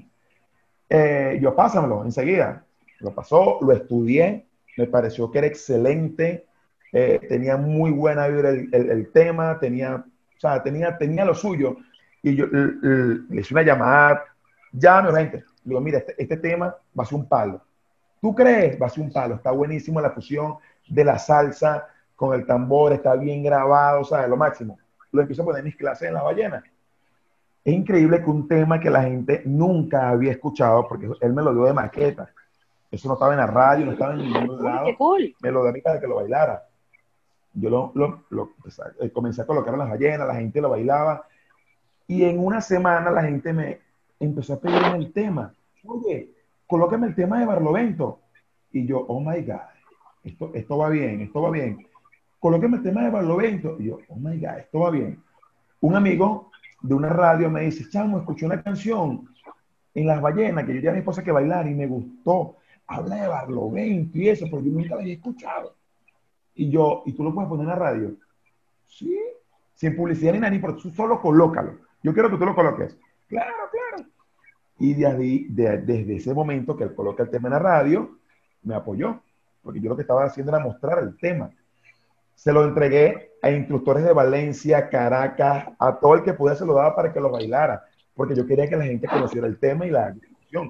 Eh, yo pásamelo enseguida. Lo pasó, lo estudié, me pareció que era excelente, eh, tenía muy buena vibra el, el, el tema, tenía, o sea, tenía, tenía lo suyo. Y yo le hice una llamada, llame gente. Le digo, mira, este, este tema va a ser un palo. ¿Tú crees? Va a ser un palo. Está buenísimo la fusión de la salsa con el tambor, está bien grabado, o sea, lo máximo. Lo empiezo a poner en mis clases en La Ballena. Es increíble que un tema que la gente nunca había escuchado, porque él me lo dio de maqueta. Eso no estaba en la radio, no estaba en ningún lado. ¡Qué cool! Me lo dio a mí para que lo bailara. Yo lo, lo, lo comencé a colocar en Las Ballenas, la gente lo bailaba. Y en una semana la gente me empezó a pedirme el tema. Oye, colócame el tema de Barlovento. Y yo, oh my God, esto, esto va bien, esto va bien. Colóqueme el tema de Barlovento. Y yo, oh my God, esto va bien. Un amigo de una radio me dice, chamo, escuché una canción en Las Ballenas que yo ya a mi esposa que bailar y me gustó. Habla de Barlovento y eso, porque yo nunca la había escuchado. Y yo, ¿y tú lo puedes poner en la radio? Sí, sin publicidad ni nada, ni por tú solo colócalo. Yo quiero que tú lo coloques. Claro, claro. Y de ahí, de, desde ese momento que él coloca el tema en la radio, me apoyó, porque yo lo que estaba haciendo era mostrar el tema. Se lo entregué a instructores de Valencia, Caracas, a todo el que pudiera se lo daba para que lo bailara, porque yo quería que la gente conociera el tema y la discusión.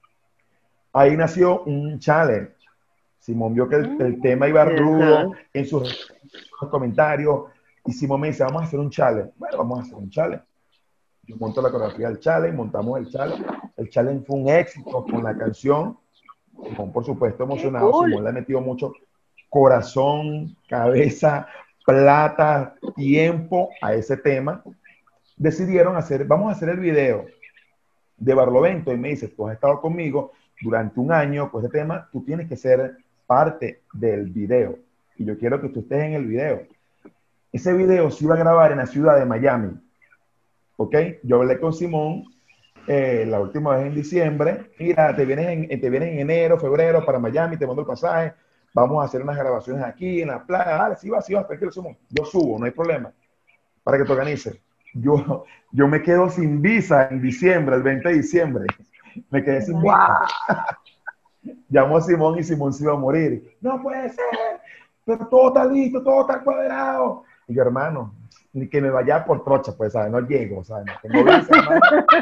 Ahí nació un challenge. Simón vio que el, el tema iba rudo uh-huh. en sus comentarios, y Simón me dice, vamos a hacer un challenge. Bueno, vamos a hacer un challenge. yo monto la coreografía del challenge, montamos el challenge. El challenge fue un éxito con la canción. Simón, por supuesto, emocionado. Cool. Simón le ha metido mucho corazón, cabeza, plata, tiempo a ese tema. Decidieron hacer, vamos a hacer el video de Barlovento, y me dice, tú has estado conmigo durante un año con este tema, tú tienes que ser parte del video, y yo quiero que tú estés en el video. Ese video se iba a grabar en la ciudad de Miami, ¿ok? Yo hablé con Simón eh, la última vez en diciembre, mira, te vienes en, te vienes en enero, febrero para Miami, te mando el pasaje, vamos a hacer unas grabaciones aquí en la playa, dale, sí va, sí va, tranquilo, Simón, yo subo, no hay problema, para que te organices. Yo, yo me quedo sin visa en diciembre, el veinte de diciembre. Me quedé sin visa. Llamó a Simón y Simón se iba a morir. No puede ser, pero todo está listo, todo está cuadrado. Y yo, hermano, ni que me vaya por trocha, pues, ¿sabes? No llego, ¿sabes? No tengo visa, hermano.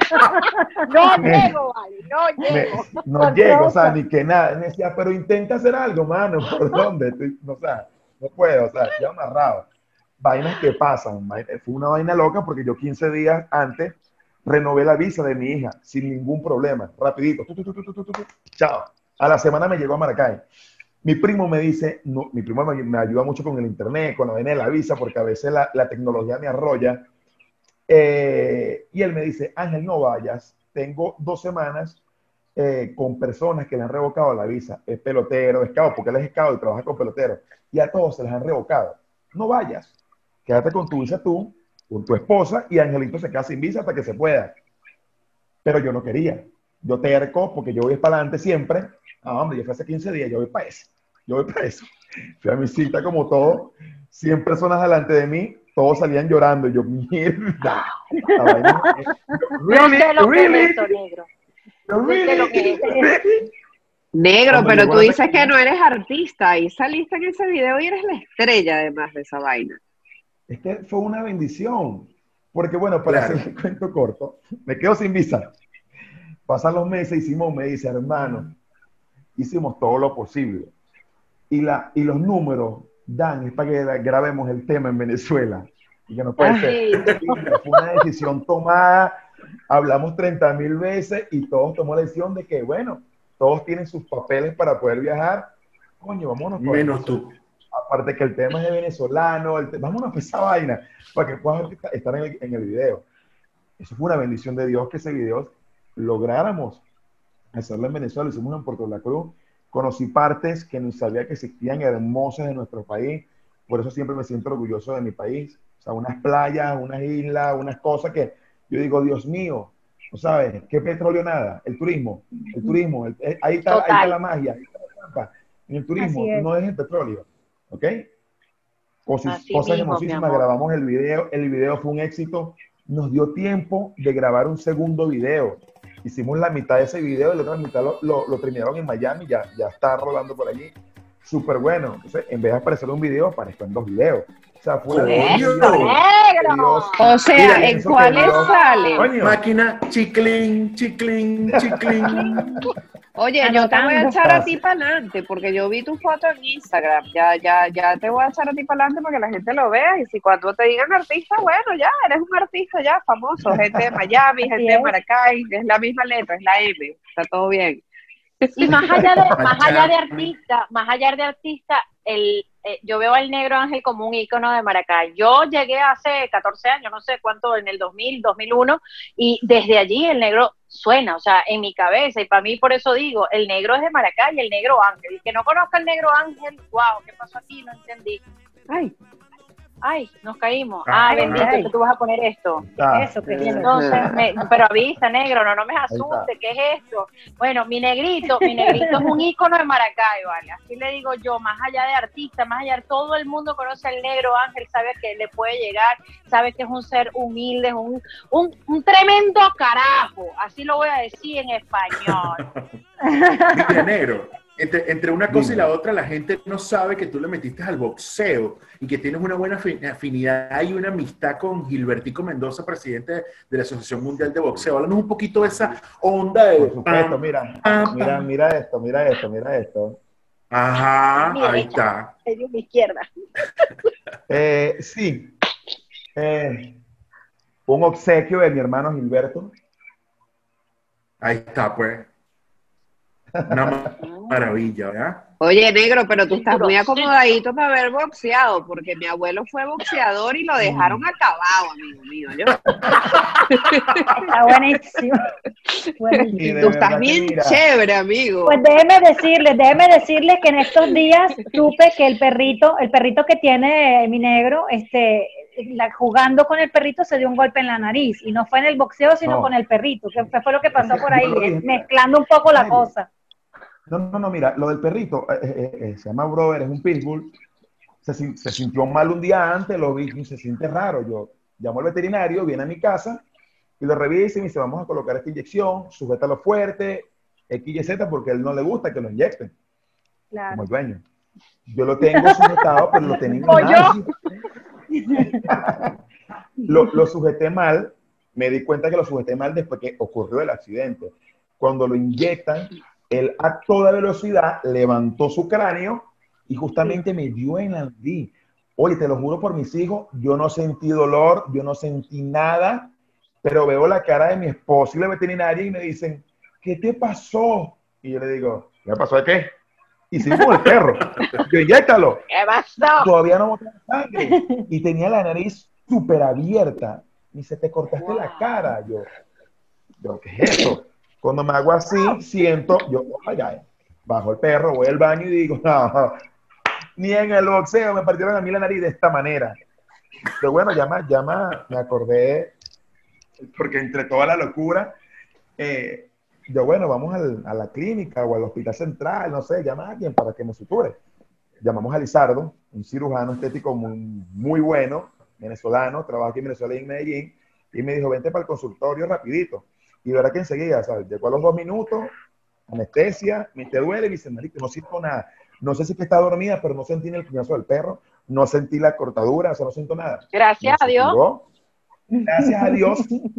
No Me- llego, vale, no Me- llego. no Por llego, o sea, trocha. ni que nada. Me decía, pero intenta hacer algo, mano. ¿Por dónde? Estoy- no, o sea, no puedo, o sea, estoy amarrado. Vainas que pasan. vai- Fue una vaina loca porque yo quince días antes renové la visa de mi hija sin ningún problema. Rapidito. Tu, tu, tu, tu, tu, tu, tu, tu. Chao. A la semana me llegó a Maracay. Mi primo me dice, no, mi primo me, me ayuda mucho con el internet, con la vaina de la visa, porque a veces la, la tecnología me arrolla. Eh, y él me dice, Ángel, no vayas. Tengo dos semanas eh, con personas que le han revocado la visa. Es pelotero, es scout, porque él es scout y trabaja con peloteros. Y a todos se les han revocado. No vayas. Quédate con tu visa tú, con tu esposa, y Angelito se queda sin visa hasta que se pueda. Pero yo no quería. Yo terco, porque yo voy para adelante siempre. Ah, hombre, yo fui hace quince días, yo voy para eso. Yo voy para eso. Fui a mi cita como todo, cien personas delante de mí, todos salían llorando. Y yo, mierda. La vaina es- No sé lo que really, es eso, negro. yo, No sé lo que really, es. really. Negro, Cuando pero llegó tú la dices que fecha- no eres artista y saliste en ese video y eres la estrella además de esa vaina. Es que fue una bendición. Porque, bueno, para Claro. hacer el cuento corto, me quedo sin visa. Pasan los meses y Simón me dice, hermano, hicimos todo lo posible. Y, la, y los números dan, es para que grabemos el tema en Venezuela. Y que no puede ser. Ay, Fue una decisión tomada, hablamos treinta mil veces y todos tomamos la decisión de que, bueno, todos tienen sus papeles para poder viajar. Coño, vámonos por Menos Venezuela. tú. Aparte que el tema es de venezolano, el te- vámonos a esa vaina para que puedas estar en el, en el video. Eso fue una bendición de Dios que ese video lográramos hacerlo en Venezuela. Lo hicimos en Puerto La Cruz. Conocí partes que no sabía que existían, hermosas de nuestro país. Por eso siempre me siento orgulloso de mi país. O sea, unas playas, unas islas, unas cosas que yo digo, Dios mío, ¿no sabes? ¿Qué petróleo nada? El turismo. El turismo. el- eh, ahí, está, ahí está Total. la magia. Ahí está la trampa. En el turismo Así es. no es el petróleo. ¿Ok? Cosas, Así cosas mismo, mi hermosísimas. amor. Grabamos el video. El video fue un éxito. Nos dio tiempo de grabar un segundo video. Hicimos la mitad de ese video y la otra mitad lo, lo, lo terminaron en Miami. Ya, ya está rodando por allí. Súper bueno. Entonces, en vez de aparecer un video, apareció en dos videos. O sea, fue una ¡Coño! bendición negro. de Dios. O sea, Mira, ¿en eso que cuáles Dios- sale? Coño. Máquina, chiclín, chiclín, chiclín. Oye, yo te voy a Anotando. echar a ti para adelante porque yo vi tu foto en Instagram. Ya, ya, ya te voy a echar a ti para adelante para que la gente lo vea. Y si cuando te digan artista, bueno, ya eres un artista ya famoso. Gente de Miami, gente de es. Maracay, es la misma letra, es la M. Está todo bien. Y más allá de, más allá de Miami. artista, más allá de artista, el, eh, yo veo al Negro Ángel como un ícono de Maracay. Yo llegué hace catorce años, no sé cuánto, en el dos mil, dos mil uno, y desde allí el Negro suena, o sea, en mi cabeza, y para mí por eso digo, el Negro es de Maracay, el Negro Ángel. Y que no conozca el Negro Ángel, wow, ¿qué pasó aquí? No entendí. Ay, ay, nos caímos. Ay, Ay, bendito, ay. que tú vas a poner esto. Ah, Eso, que Entonces, me, pero avisa, negro, no, no me está. asuste, ¿qué es esto? Bueno, mi negrito, mi negrito es un ícono de Maracay, ¿vale? Así le digo yo, más allá de artista, más allá de todo el mundo conoce al Negro Ángel, sabe que le puede llegar, sabe que es un ser humilde, es un, un, un tremendo carajo, así lo voy a decir en español. Mira, negro, entre, entre una cosa y Dime. la otra, la gente no sabe que tú le metiste al boxeo y que tienes una buena afi- afinidad y una amistad con Gilbertico Mendoza, presidente de, de la Asociación Mundial de Boxeo. Háblanos un poquito de esa onda de... Por supuesto, pam, mira, pam, mira, pam. mira esto, mira esto, mira esto. Ajá, Mi ahí derecha. está. Es mi izquierda. Eh, sí. Eh, un obsequio de mi hermano Gilberto. Ahí está, pues. Una ma- maravilla, ¿verdad? Oye, negro, pero tú estás muy Cinturoncito. acomodadito para haber boxeado, porque mi abuelo fue boxeador y lo dejaron acabado, amigo mío. Yo, Está buenísimo. Buenísimo. Y de tú verdad estás que bien mira, chévere, amigo. Pues déjeme decirles, déjeme decirles que en estos días supe que el perrito, el perrito que tiene mi negro, este, la- jugando con el perrito se dio un golpe en la nariz y no fue en el boxeo, sino No. con el perrito, que fue, fue lo que es pasó que por yo ahí, lo eh, dije, mira, mezclando un poco la serio. cosa. No, no, no, mira, lo del perrito, eh, eh, eh, se llama Brother, es un pitbull, se, sin- se sintió mal un día antes, lo vi y se siente raro. Yo llamo al veterinario, viene a mi casa y lo revisa y me dice, vamos a colocar esta inyección, sujétalo fuerte, X Y Z, porque a él no le gusta que lo inyecten, como Claro. el dueño. Yo lo tengo sujetado, pero lo tenía O mal. Lo, lo sujeté mal, me di cuenta que lo sujeté mal después que ocurrió el accidente. Cuando lo inyectan, él a toda velocidad levantó su cráneo y justamente me dio en la nariz. Oye, te lo juro por mis hijos, yo no sentí dolor, yo no sentí nada, pero veo la cara de mi esposa y la veterinaria y me dicen, ¿qué te pasó? Y yo le digo, ¿qué me pasó de qué? Y sí, con el perro. Yo, inyéctalo. ¿Qué pasó? Todavía no botaba sangre. Y tenía la nariz súper abierta. Me dice, te cortaste la cara. Yo, yo, ¿qué es eso? Cuando me hago así, siento, yo, ay, ay, bajo el perro, voy al baño y digo, no, ni en el boxeo me partieron a mí la nariz de esta manera. Pero bueno, ya más, ya más me acordé, porque entre toda la locura, eh, yo, bueno, vamos al, a la clínica o al hospital central, no sé, llama a alguien para que me suture. Llamamos a Lizardo, un cirujano estético muy, muy bueno, venezolano, trabaja aquí en Venezuela y en Medellín, y me dijo, vente para el consultorio rapidito. Y verá que enseguida, ¿sabes? Llegó a los dos minutos, anestesia, me te duele, y dice, marico, no siento nada. No sé si es que está dormida, pero no sentí ni el puñazo del perro, no sentí la cortadura, o sea, no siento nada. Gracias Me a Dios. suturó, gracias a Dios,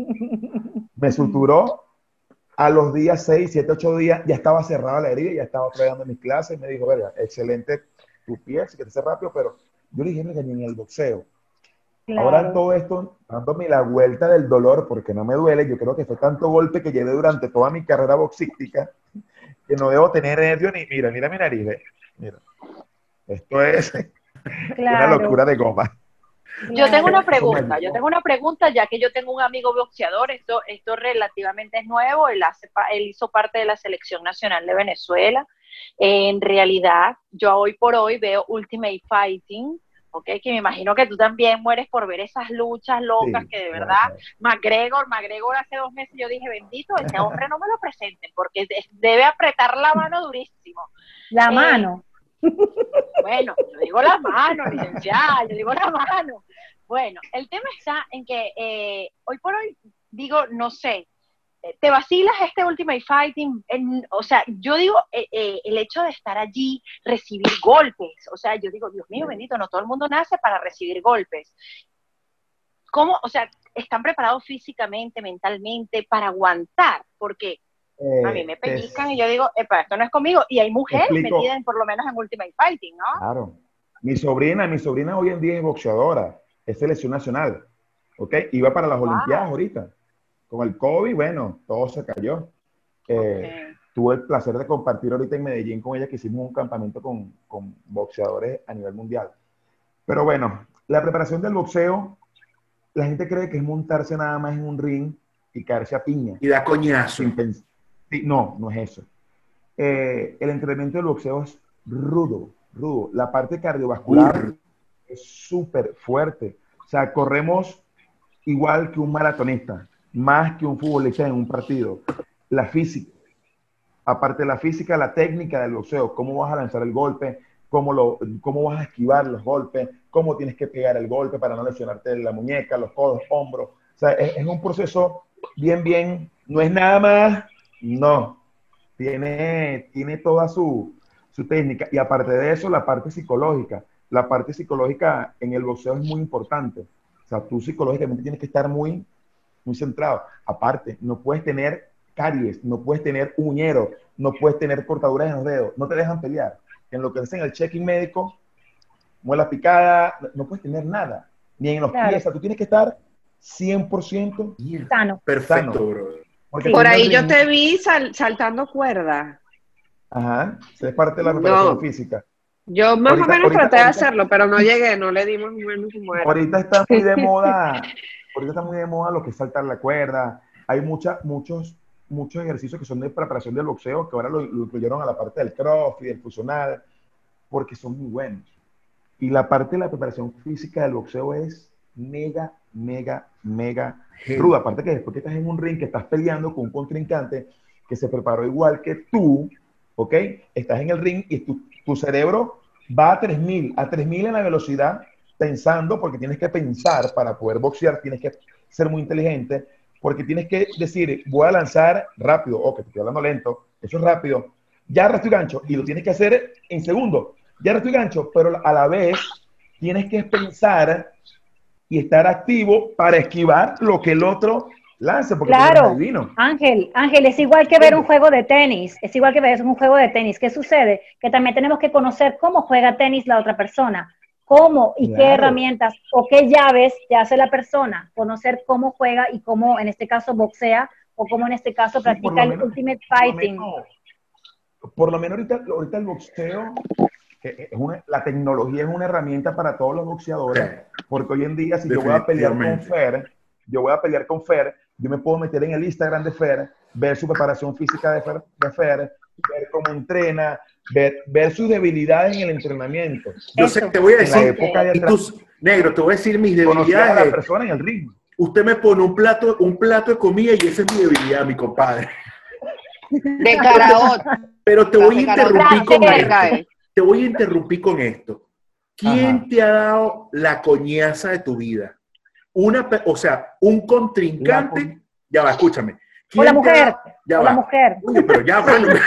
me suturó. A los días seis, siete, ocho días, ya estaba cerrada la herida, ya estaba otra vez dando mis clases. Me dijo, verga, excelente tu piel, si quieres ser rápido, pero yo le dije, me gané en el boxeo. Ahora Claro. todo esto, dándome la vuelta del dolor, porque no me duele, yo creo que fue tanto golpe que llevé durante toda mi carrera boxística, que no debo tener nervio ni, mira, mira mi nariz, ve, mira. Esto es una Claro. locura de goma. Yo tengo una Eso me pregunta, ayudó. yo tengo una pregunta, ya que yo tengo un amigo boxeador, esto, esto relativamente es nuevo, él, hace, pa- él hizo parte de la selección nacional de Venezuela. En realidad, yo hoy por hoy veo Ultimate Fighting, ¿ok? Que me imagino que tú también mueres por ver esas luchas locas Sí, que de claro, verdad, claro. McGregor, McGregor hace dos meses yo dije, bendito, ese hombre no me lo presenten, porque de- debe apretar la mano durísimo. La Eh, mano. Bueno, yo digo la mano, licenciada, yo digo la mano. Bueno, el tema está en que eh, hoy por hoy, digo, no sé, eh, te vacilas este Ultimate Fighting, en- o sea, yo digo, eh, eh, el hecho de estar allí, recibir golpes, o sea, yo digo, Dios mío, bendito, no todo el mundo nace para recibir golpes. ¿Cómo, o sea, están preparados físicamente, mentalmente, para aguantar? Porque Eh, a mí me te- pellizcan y yo digo, epa, esto no es conmigo, y hay mujeres explico. metidas en, por lo menos en Ultimate Fighting, ¿no? Claro. Mi sobrina, mi sobrina hoy en día es boxeadora, es selección nacional, ¿ok? Iba para las Wow. Olimpiadas ahorita. Con el COVID, bueno, todo se cayó. Eh, Ok. Tuve el placer de compartir ahorita en Medellín con ella, que hicimos un campamento con, con boxeadores a nivel mundial. Pero bueno, la preparación del boxeo, la gente cree que es montarse nada más en un ring y caerse a piña. Y da coñazo. Sin pens- sí, no, no es eso. Eh, el entrenamiento del boxeo es rudo, rudo. La parte cardiovascular Burro. es súper fuerte. O sea, corremos igual que un maratonista, más que un futbolista en un partido. La física, aparte de la física, la técnica del boxeo, cómo vas a lanzar el golpe, cómo, lo, cómo vas a esquivar los golpes, cómo tienes que pegar el golpe para no lesionarte la muñeca, los codos, hombros. O sea, es, es un proceso bien, bien, no es nada más, no. Tiene, tiene toda su, su técnica. Y aparte de eso, la parte psicológica. La parte psicológica en el boxeo es muy importante. O sea, tú psicológicamente tienes que estar muy, muy centrado. Aparte, no puedes tener caries, no puedes tener uñero, no puedes tener cortaduras en los dedos, no te dejan pelear. En lo que hacen el check-in médico, muela picada, no puedes tener nada, ni en los Claro. pies. O sea, tú tienes que estar cien por ciento Sano. Perfecto, Sano. bro. Porque Por tiene ahí yo ritmo. te vi sal- saltando cuerda. Ajá, es parte de la preparación No. física. Yo más Ahorita- o menos ahorita- traté de ahorita- hacerlo, pero no llegué, no le dimos más o menos como era. Ahorita está muy de moda, ahorita está muy de moda lo que es saltar la cuerda. Hay mucha, muchos, muchos ejercicios que son de preparación del boxeo, que ahora lo, lo incluyeron a la parte del crossfit, del funcional, porque son muy buenos. Y la parte de la preparación física del boxeo es mega, mega, mega Sí. ruda. Aparte que después que estás en un ring, que estás peleando con un contrincante que se preparó igual que tú, ¿ok? Estás en el ring y tu, tu cerebro va a tres mil, a tres mil en la velocidad, pensando, porque tienes que pensar para poder boxear, tienes que ser muy inteligente, porque tienes que decir, voy a lanzar rápido, ok, te estoy hablando lento, eso es rápido, ya arrastro y gancho, y lo tienes que hacer en segundos, ya arrastro y gancho, pero a la vez tienes que pensar y estar activo para esquivar lo que el otro lance, porque tú no eres Claro, adivino. Ángel, Ángel, es igual que ver un juego de tenis, es igual que ver un juego de tenis. ¿Qué sucede? Que también tenemos que conocer cómo juega tenis la otra persona, cómo y qué Claro. herramientas o qué llaves te hace la persona, conocer cómo juega y cómo en este caso boxea o cómo en este caso Sí, por practica lo el menos- ultimate por lo fighting. menos- Por lo menos ahorita, ahorita el boxeo, que es una, la tecnología es una herramienta para todos los boxeadores, Sí. porque hoy en día si yo voy a pelear con Definitivamente. Fer, yo voy a pelear con Fer, yo me puedo meter en el Instagram de Fer, ver su preparación física de Fer, de Fer, ver cómo entrena, ver, ver sus debilidades en el entrenamiento. Yo Eso. sé, te voy a En la decir, época de y atrás, tú, negro, te voy a decir mis conocías a la debilidades. persona en el ring. Usted me pone un plato, un plato de comida y esa es mi debilidad, mi compadre. De Caraot. Pero te voy a de Caraot. interrumpir con Te esto. cae. Te voy a interrumpir con esto. ¿Quién Ajá. te ha dado la coñaza de tu vida? Una, pe- o sea, un La contrincante. con- Ya va, escúchame. O ¿Quién la te ha mujer, dado- ya o la va. mujer. Oye, pero ya va. no me-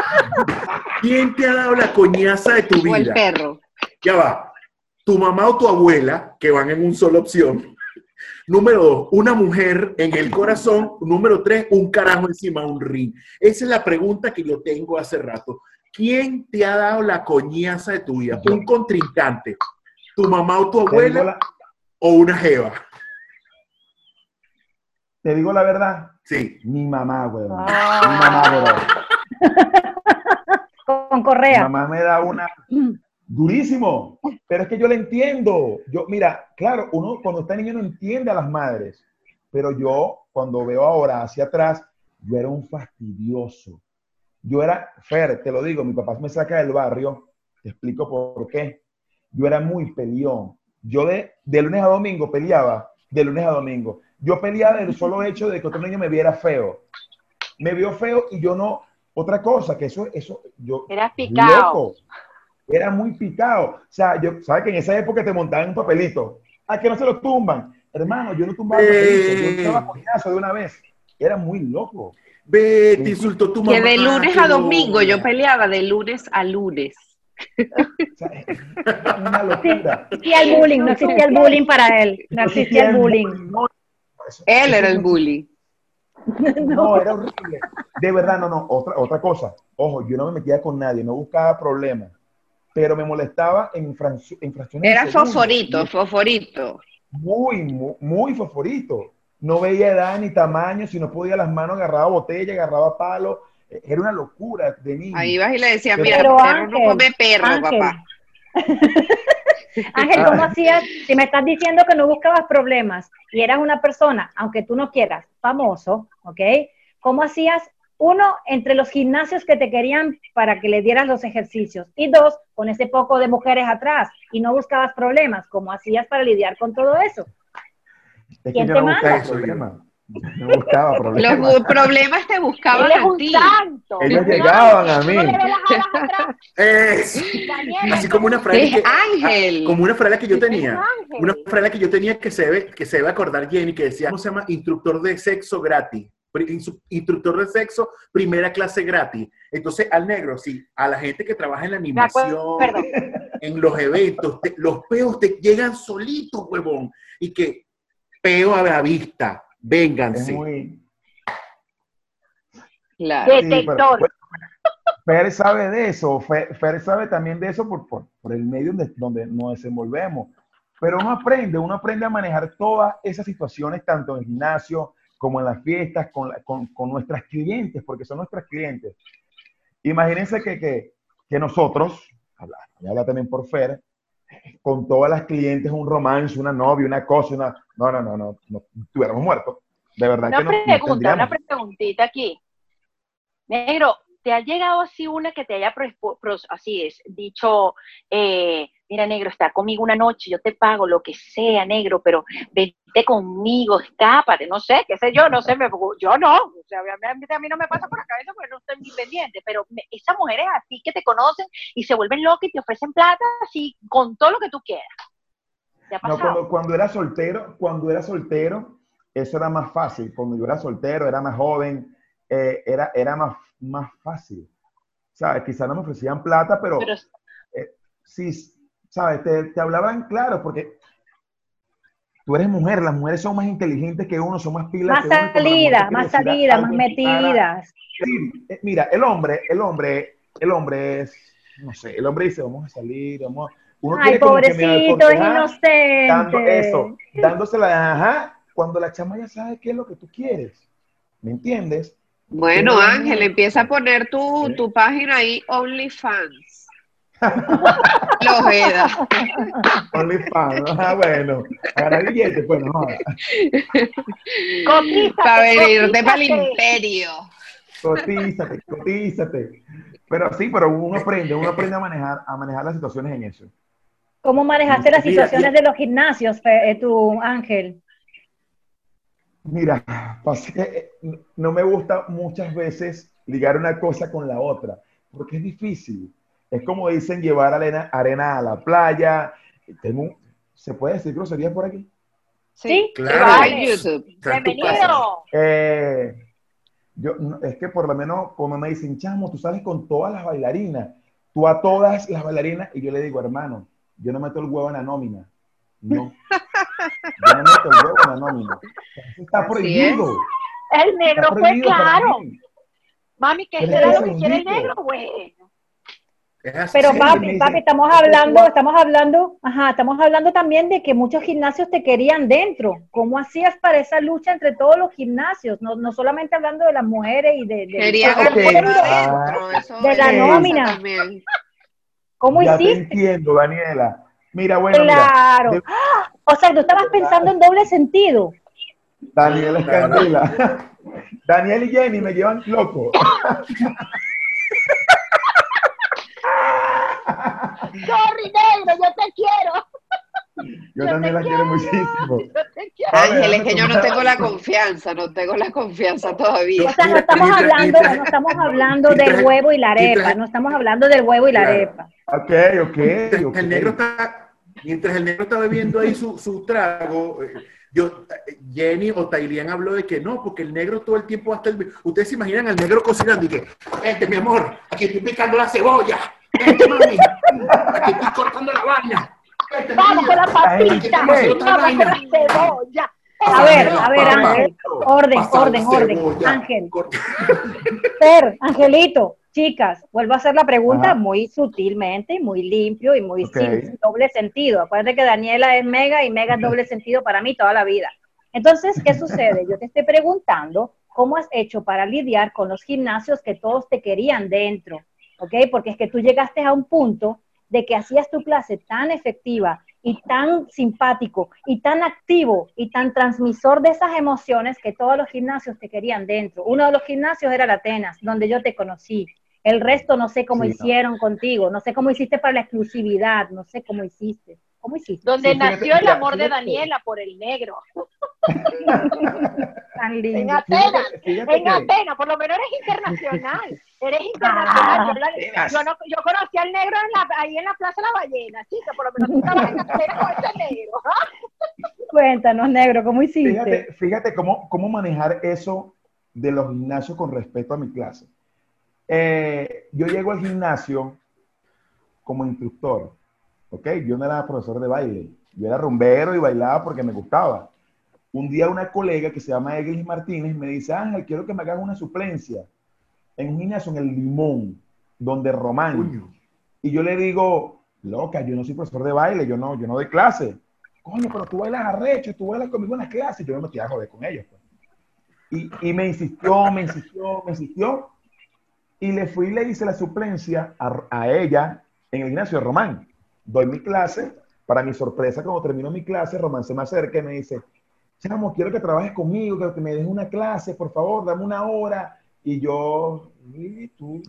¿Quién te ha dado la coñaza de tu O el vida? perro. Ya va. Tu mamá o tu abuela, que van en una sola opción. Número dos, una mujer en el corazón. Número tres, un carajo encima de un ring. Esa es la pregunta que yo tengo hace rato. ¿Quién te ha dado la coñaza de tu vida? ¿Un contrincante? ¿Tu mamá o tu Te digo abuela la, o una jeva? te digo la verdad, Sí. mi mamá, weón. Ah. Mi mamá, bro. Con Mi correa. mamá me da una durísimo, pero es que yo la entiendo. Yo, mira, claro, uno cuando está niño no entiende a las madres, pero yo cuando veo ahora hacia atrás, yo era un fastidioso. Yo era, Fer, te lo digo, mi papá me saca del barrio, te explico por qué. Yo era muy peleón. Yo de, de lunes a domingo peleaba, de lunes a domingo. Yo peleaba del solo hecho de que otro niño me viera feo. Me vio feo y yo no, otra cosa, que eso, eso, yo, Eras picado. loco, era muy picado. O sea, yo, ¿sabes que en esa época te montaban un papelito? ¿A que no se lo tumban? Hermano, yo no tumbaba el papelito, yo estaba coñazo de una vez. Era muy loco. Ve, Sí. te insultó tu mamá. Que de lunes qué a domingo yo bola. peleaba de lunes a lunes. O sea, es una locura. No existía el bullying, no existía el bullying para él. No existía el bullying. No, eso- Él eso era el no- bully. No, era horrible. De verdad, no, no. Otra, otra cosa. Ojo, yo no me metía con nadie, no buscaba problemas. Pero me molestaba en infrac- infracciones. Era de segundos. fosforito, fosforito. Muy, muy, muy fosforito. No veía edad ni tamaño, si no podía las manos, agarraba botella, agarraba palo. Era una locura de niño. Ahí vas y le decías, Pero- mira, Pero perro Ángel, no come perro, Ángel. papá. Ángel, ¿cómo Ah. hacías? Si me estás diciendo que no buscabas problemas y eras una persona, aunque tú no quieras, famoso, ¿ok? ¿Cómo hacías? Uno, entre los gimnasios que te querían para que le dieras los ejercicios. Y dos, con ese poco de mujeres atrás y no buscabas problemas. ¿Cómo hacías para lidiar con todo eso? Es que ¿Quién yo te no buscaba manda? problemas. No buscaba problemas. Los bu- problemas te buscaban Él es a un ti. santo. Ellos un llegaban ángel. a mí. ¿No le ves las alas atrás? Eso. Daniel, Así como una frase Es que, Ángel. ah, como una frase que yo Es un tenía. ángel. Una frase que yo tenía que se debe, que se debe acordar Jenny, que decía, ¿cómo se llama? Instructor de sexo gratis. Pri- insu- Instructor de sexo, primera clase gratis. Entonces, al negro, sí, a la gente que trabaja en la Me acuerdo. animación, en los eventos, te- los peos te llegan solitos, huevón. Y que peo a la vista, Es vénganse. muy... Claro. Sí, pero, Detector. bueno, Fer sabe de eso. Fer, Fer sabe también de eso por, por, por el medio donde, donde nos desenvolvemos. pero uno aprende, uno aprende a manejar todas esas situaciones, tanto en el gimnasio como en las fiestas, con, la, con, con nuestras clientes, porque son nuestras clientes. Imagínense que, que, que nosotros, y habla también por Fer, con todas las clientes un romance, una novia, una cosa, una... No, no, no, no, no estuviéramos muertos. De verdad Una que no, no pregunta, tendríamos. una preguntita aquí. Negro, ¿te ha llegado así una que te haya, pro, pro, así es, dicho, eh, mira, negro, está conmigo una noche, yo te pago lo que sea, negro, pero vente conmigo, escápate, no sé, qué sé yo, no sé, me, yo no, o sea, a mí, a mí no me pasa por la cabeza porque no estoy ni pendiente, pero me, esas mujeres así que te conocen y se vuelven locas y te ofrecen plata así con todo lo que tú quieras. ¿Te ha pasado? No, cuando, cuando era soltero, cuando era soltero, eso era más fácil. Cuando yo era soltero, era más joven, eh, era, era más, más fácil. ¿Sabes? Quizás no me ofrecían plata, pero, pero eh, sí, ¿sabes? Te, te hablaban claro, porque tú eres mujer, las mujeres son más inteligentes que uno, son más pilas más que uno. Salida, más salidas, más metidas. Sí, eh, mira, el hombre, el hombre, el hombre es, no sé, el hombre dice, vamos a salir, vamos a... Uno Ay, pobrecito, es inocente. Dando eso, dándosela de ajá, cuando la chama ya sabe qué es lo que tú quieres. ¿Me entiendes? Bueno, pero, Ángel, empieza a poner tu, ¿sí? tu página ahí, OnlyFans. Los Ojeda. OnlyFans, ah, bueno. Agarrar billetes, pues no. Para venirte para el imperio. Cotízate, cotízate. Pero sí, pero uno aprende, uno aprende a manejar, a manejar las situaciones en eso. ¿Cómo manejaste las situaciones de los gimnasios, tu Ángel? Mira, pasa que no me gusta muchas veces ligar una cosa con la otra, porque es difícil. Es como dicen llevar arena, arena a la playa. Tengo, ¿se puede decir groserías por aquí? Sí, claro. En YouTube. Bienvenido. Eh, yo, es que por lo menos como me dicen, chamo, tú sales con todas las bailarinas, tú a todas las bailarinas, y yo le digo, hermano, yo no meto el huevo en la nómina. No. Yo no meto el huevo en la nómina. Eso está prohibido. Es. El negro fue claro. Mami, que eso era lo que quiere el negro, güey. Pero papi, papi, estamos hablando, estamos hablando, ajá, estamos hablando también de que muchos gimnasios te querían dentro. ¿Cómo hacías para esa lucha entre todos los gimnasios? No, no solamente hablando de las mujeres y de, de, Querían de, okay. de, de, de la nómina. También. ¿Cómo ya hiciste? Te entiendo, Daniela. Mira, bueno, claro. Mira, de... ¡Ah! O sea, tú estabas pensando en doble sentido. Daniela es candela. Daniel y Jenny me llevan loco. Sorry, negro, yo te quiero. Yo, yo también la quiero, quiero muchísimo. Ángel, es que yo no tengo la confianza, no tengo la confianza todavía. O sea, no estamos hablando, no estamos hablando del huevo y la arepa, no estamos hablando del huevo y la arepa. Ok, ok. El negro está, mientras el negro está bebiendo ahí su, su trago, yo, Jenny o Tailian habló de que no, porque el negro todo el tiempo va a estar... Ustedes se imaginan al negro cocinando y que, este, mi amor, aquí estoy picando la cebolla. Este, mami, aquí estoy cortando la vaina. Este, vamos con la papita, vamos con la cebolla. A ver, a ver, Ángel, orden, orden, orden, Ángel. Fer, Angelito, chicas, vuelvo a hacer la pregunta. Ajá. Muy sutilmente, muy limpio y muy okay. sin doble sentido. Acuérdate que Daniela es mega y mega es doble sentido para mí toda la vida. Entonces, ¿qué sucede? Yo te estoy preguntando cómo has hecho para lidiar con los gimnasios que todos te querían dentro, ¿ok? Porque es que tú llegaste a un punto de que hacías tu clase tan efectiva y tan simpático y tan activo y tan transmisor de esas emociones que todos los gimnasios te querían dentro. Uno de los gimnasios era la Atenas, donde yo te conocí. El resto no sé cómo sí, hicieron no. contigo, no sé cómo hiciste para la exclusividad, no sé cómo hiciste. ¿Cómo hiciste? Donde sí, nació fíjate, el amor fíjate. de Daniela por el negro. Tan lindo. En Atenas, fíjate en que... Atenas, por lo menos eres internacional. Eres internacional. Ah, yo, la, yo, no, yo conocí al negro en la, ahí en la Plaza de la Ballena, chica, por lo menos tú estabas en Atenas con ese negro. Cuéntanos, negro, ¿cómo hiciste? Fíjate, fíjate cómo, cómo manejar eso de los gimnasios con respecto a mi clase. Eh, yo llego al gimnasio como instructor, ¿ok? Yo no era profesor de baile, yo era rumbero y bailaba porque me gustaba. Un día una colega que se llama Eglis Martínez me dice, Ángel, quiero que me hagas una suplencia en un gimnasio en El Limón, donde Román. Uy. Y yo le digo, loca, yo no soy profesor de baile, yo no, yo no doy clase. coño, pero tú bailas arrecho y tú bailas conmigo en las clases. Yo me metí a joder con ellos. Pues. Y, y me insistió, me insistió, me insistió. Y le fui y le hice la suplencia a, a ella en el gimnasio de Román. Doy mi clase. Para mi sorpresa, cuando termino mi clase, Román se me acerca y me dice, chamo, quiero que trabajes conmigo, quiero que me des una clase, por favor, dame una hora. Y yo, ¿y tú?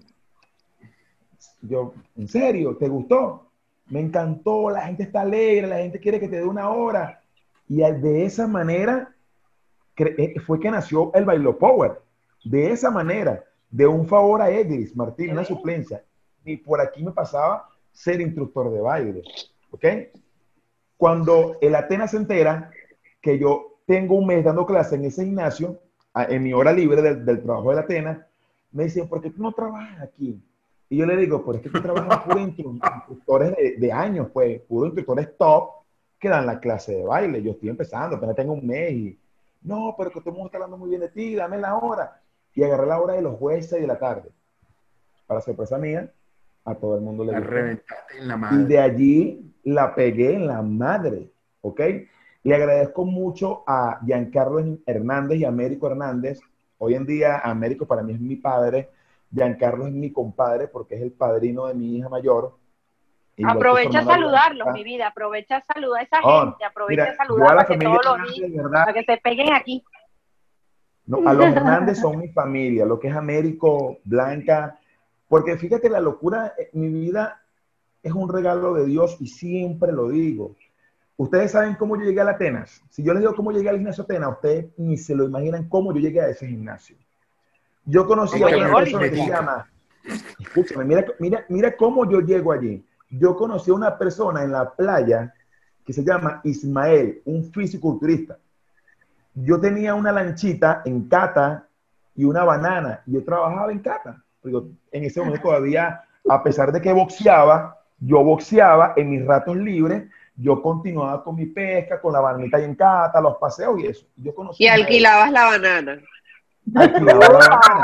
Yo, ¿en serio? ¿Te gustó? Me encantó, la gente está alegre, la gente quiere que te dé una hora. Y de esa manera fue que nació el Bailo Power. De esa manera, de un favor a Eglis, Martín, una suplencia. Y por aquí me pasaba ser instructor de baile. ¿Ok? Cuando el Atenas se entera que yo tengo un mes dando clase en ese gimnasio, en mi hora libre del, del trabajo del Atenas, me dicen, ¿por qué tú no trabajas aquí? Y yo le digo, pues es que tú trabajas puro instructores de, de años, pues, puro instructores top que dan la clase de baile. Yo estoy empezando, apenas tengo un mes y, no, pero que todo el mundo está hablando muy bien de ti, dame la hora. Y agarré la hora de los jueves y de la tarde. Para sorpresa mía, a todo el mundo le La gustó. reventaste en la madre. Y de allí la pegué en la madre, ¿ok? Le agradezco mucho a Giancarlo Hernández y a Américo Hernández. Hoy en día, Américo para mí es mi padre, Giancarlo es mi compadre porque es el padrino de mi hija mayor. Igual que Aprovecha a Fernanda saludarlos, Blanca. mi vida, aprovecha a saludar a esa Oh, gente, aprovecha mira, a yo saludar a la para que familia todos los Hernández, niños, de verdad, para que se peguen aquí. no, a los Hernández son mi familia, lo que es Américo, Blanca, porque fíjate la locura, eh, mi vida es un regalo de Dios y siempre lo digo. Ustedes saben cómo yo llegué a la Atenas. Si yo les digo cómo llegué al gimnasio Atenas, ustedes ni se lo imaginan cómo yo llegué a ese gimnasio. Yo conocí ¿Cómo a una llegó, persona que se Licencia? llama, escúchame, mira, mira, mira cómo yo llego allí. Yo conocí a una persona en la playa que se llama Ismael, un fisiculturista. Yo tenía una lanchita en Cata y una banana. Y yo trabajaba en Cata. Digo, en ese momento todavía, a pesar de que boxeaba, yo boxeaba en mis ratos libres, yo continuaba con mi pesca, con la bananita ahí en Cata, los paseos y eso. Yo conocí Y a Ismael. alquilabas la banana. Alquilaba la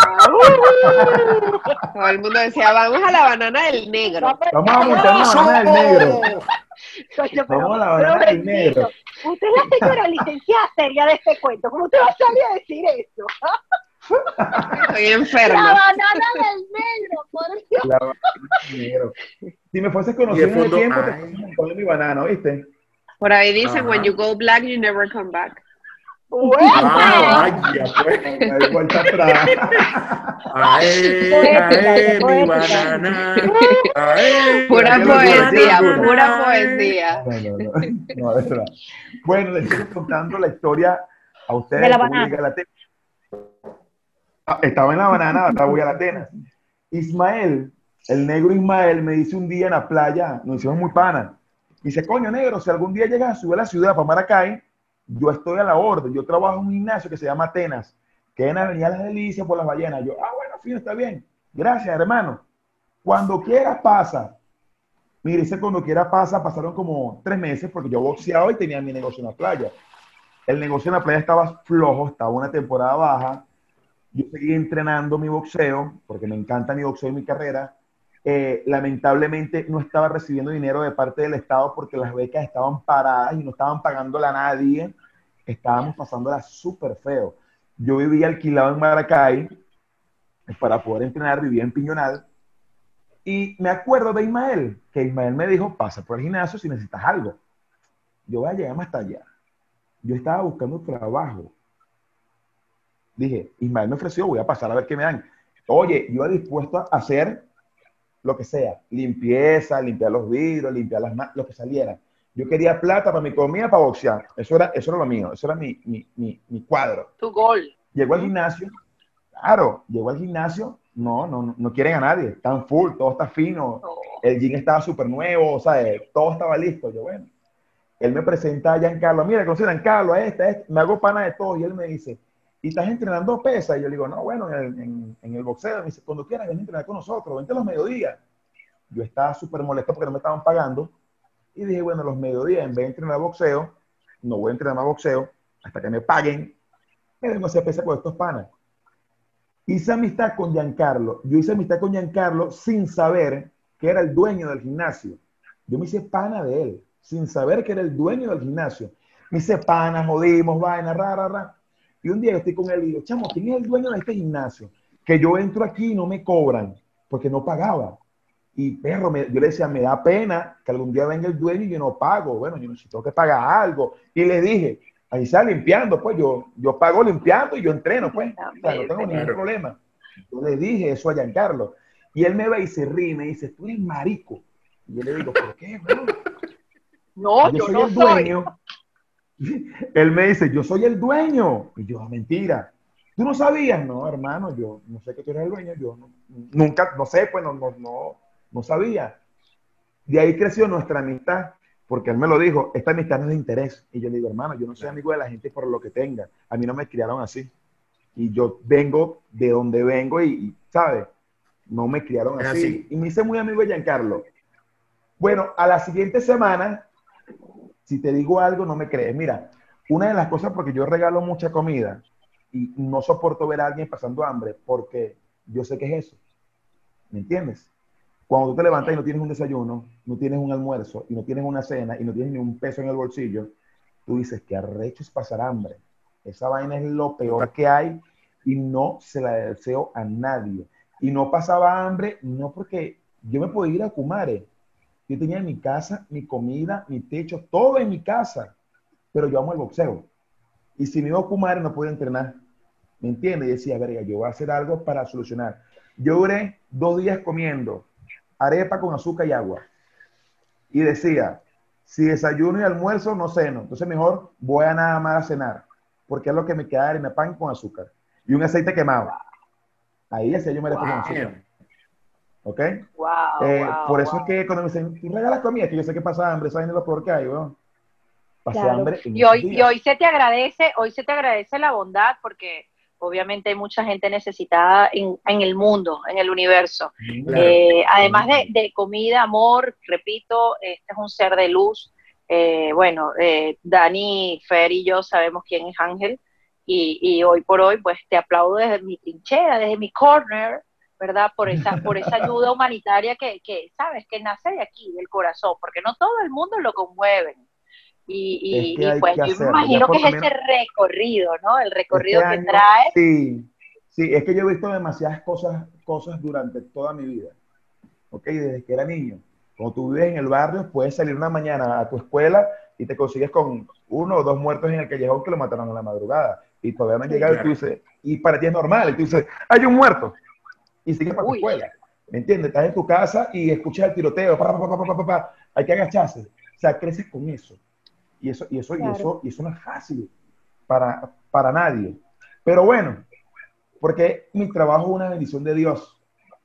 banana. Todo el mundo decía, vamos a la banana del negro. Vamos a montar una banana del negro. Coño, pero, Vamos a la pero banana del bendito, negro. usted es la señora licenciada seria de este cuento, ¿cómo usted va a salir a decir eso? Estoy La enferma. banana del negro, por Dios. La banana del negro. Si me fueses Y conocido de en ese fondo, tiempo, te ay. fuese montando mi banana, ¿viste? Por ahí dicen, Ajá. when you go black, you never come back. Ah, vaya, pues. No hay vuelta atrás. Ae, Poética, ae, mi poética. banana. Ae, Pura Mira, mi poesía, banana. pura poesía. No, no, no, no, es verdad. Bueno, les sigo contando la historia a ustedes. De la cómo banana. llegué a la Atenas. Ah, estaba en la banana, ahora voy a la Atenas. Ismael, el negro Ismael, me dice un día en la playa, nos hicimos muy pana. Dice, coño, negro, si algún día llegas a subir a la ciudad para Maracay, yo estoy a la orden. Yo trabajo en un gimnasio que se llama Atenas, que es en Avenida Las Delicias por Las Ballenas. Yo, ah, bueno, fino, está bien. Gracias, hermano. Cuando quieras pasa. Mire, dice cuando quiera pasa, pasaron como tres meses porque yo boxeaba y tenía mi negocio en la playa. El negocio en la playa estaba flojo, estaba una temporada baja. Yo seguí entrenando mi boxeo porque me encanta mi boxeo y mi carrera. Eh, lamentablemente no estaba recibiendo dinero de parte del Estado porque las becas estaban paradas y no estaban pagándole a nadie. Estábamos pasándola súper feo. Yo vivía alquilado en Maracay para poder entrenar, vivía en Piñonal. Y me acuerdo de Ismael, que Ismael me dijo, pasa por el gimnasio si necesitas algo. Yo voy a llegar más allá. Yo estaba buscando trabajo. Dije, Ismael me ofreció, voy a pasar a ver qué me dan. Oye, yo dispuesto a hacer lo que sea, limpieza, limpiar los vidrios, limpiar las manos, lo que saliera. Yo quería plata para mi comida, para boxear. Eso era, eso era lo mío, eso era mi, mi, mi, mi cuadro. Tu gol. Llegó al gimnasio, claro, llegó al gimnasio, no, no, no quieren a nadie, están full, todo está fino, el gym estaba súper nuevo, o sea, todo estaba listo. Yo, bueno, él me presenta a Giancarlo, mira, conocí a Giancarlo, a este, a este, me hago pana de todo, y él me dice, ¿y estás entrenando pesas? Y yo le digo, no, bueno, en el, en, en el boxeo. Me dice, cuando quieras, ven a entrenar con nosotros, vente a los mediodías. Yo estaba súper molesto porque no me estaban pagando. Y dije, bueno, los mediodías, en vez de entrenar boxeo, no voy a entrenar más boxeo hasta que me paguen. Me vengo a hacer pesa con estos panas. Hice amistad con Giancarlo. Yo hice amistad con Giancarlo sin saber que era el dueño del gimnasio. Yo me hice pana de él, sin saber que era el dueño del gimnasio. Me hice pana, jodimos, vaina, ra, ra, ra. Y un día yo estoy con él y digo, chamo, ¿quién es el dueño de este gimnasio? Que yo entro aquí y no me cobran, porque no pagaba. Y perro, me, yo le decía, me da pena que algún día venga el dueño y yo no pago. Bueno, yo necesito que pagar algo. Y le dije, ahí está limpiando, pues yo, yo pago limpiando y yo entreno, pues. O sea, no tengo ningún problema. Yo le dije eso a Giancarlo. Y él me ve y se ríe y me dice, tú eres marico. Y yo le digo, ¿por qué, bro? No, yo, yo soy no el dueño. Soy. Él me dice, yo soy el dueño. Y yo, mentira. ¿Tú no sabías? No, hermano, yo no sé que tú eres el dueño. Yo no, nunca, no sé, pues no, no, no, no sabía. De ahí creció nuestra amistad, porque él me lo dijo, esta amistad no es de interés. Y yo le digo, hermano, yo no soy amigo de la gente por lo que tenga. A mí no me criaron así. Y yo vengo de donde vengo y, y ¿sabes? No me criaron así. así. Y me hice muy amigo de Giancarlo. Bueno, a la siguiente semana, si te digo algo, no me crees. Mira, una de las cosas, porque yo regalo mucha comida y no soporto ver a alguien pasando hambre, porque yo sé que es eso. ¿Me entiendes? Cuando tú te levantas y no tienes un desayuno, no tienes un almuerzo, y no tienes una cena, y no tienes ni un peso en el bolsillo, tú dices que arrecho es pasar hambre. Esa vaina es lo peor que hay y no se la deseo a nadie. Y no pasaba hambre, no porque yo me podía ir a Kumare. Yo tenía en mi casa mi comida, mi techo, todo en mi casa. Pero yo amo el boxeo. Y si me iba a Kumare no podía entrenar. ¿Me entiendes? Y decía, verga, yo voy a hacer algo para solucionar. Yo duré dos días comiendo arepa con azúcar y agua. Y decía, si desayuno y almuerzo, no ceno. Entonces mejor voy a nada más a cenar. Porque es lo que me queda harina pan con azúcar. Y un aceite quemado. Ahí hacía yo me arepa con azúcar. ¿Ok? Wow, eh, wow, por eso wow. es que cuando me dicen, tú regalas comida, que yo sé que pasa hambre, esa es lo peor que hay, ¿no? Pasé Claro. hambre en Y hoy, días. y hoy se te agradece, hoy se te agradece la bondad porque obviamente hay mucha gente necesitada en, en el mundo, en el universo. Claro. Eh, además de, de comida, amor, repito, este es un ser de luz. Eh, bueno, eh, Dani, Fer y yo sabemos quién es Ángel y, y hoy por hoy pues te aplaudo desde mi trinchera, desde mi corner, ¿verdad? Por esa, por esa ayuda humanitaria que, que, sabes, que nace de aquí, del corazón, porque no todo el mundo lo conmueve. Y, Es y, que y hay pues que yo me hacerlo. Ya imagino que por es lo menos ese recorrido, ¿no? El este recorrido que año, trae. sí, sí, es que yo he visto demasiadas cosas, cosas durante toda mi vida. ¿Ok? Desde que era niño. Cuando tú vives en el barrio, puedes salir una mañana a tu escuela y te consigues con uno o dos muertos en el callejón que lo mataron en la madrugada. Y todavía no han llegado y tú dices, y para ti es normal. Y tú dices, hay un muerto. Y sigues para tu Uy, escuela. ¿Me entiendes? Estás en tu casa y escuchas el tiroteo. Pa, pa, pa, pa, pa, pa, hay que agacharse. O sea, creces con eso. Y eso, y eso, y Claro. eso, y eso no es fácil para, para nadie. Pero bueno, porque mi trabajo es una bendición de Dios.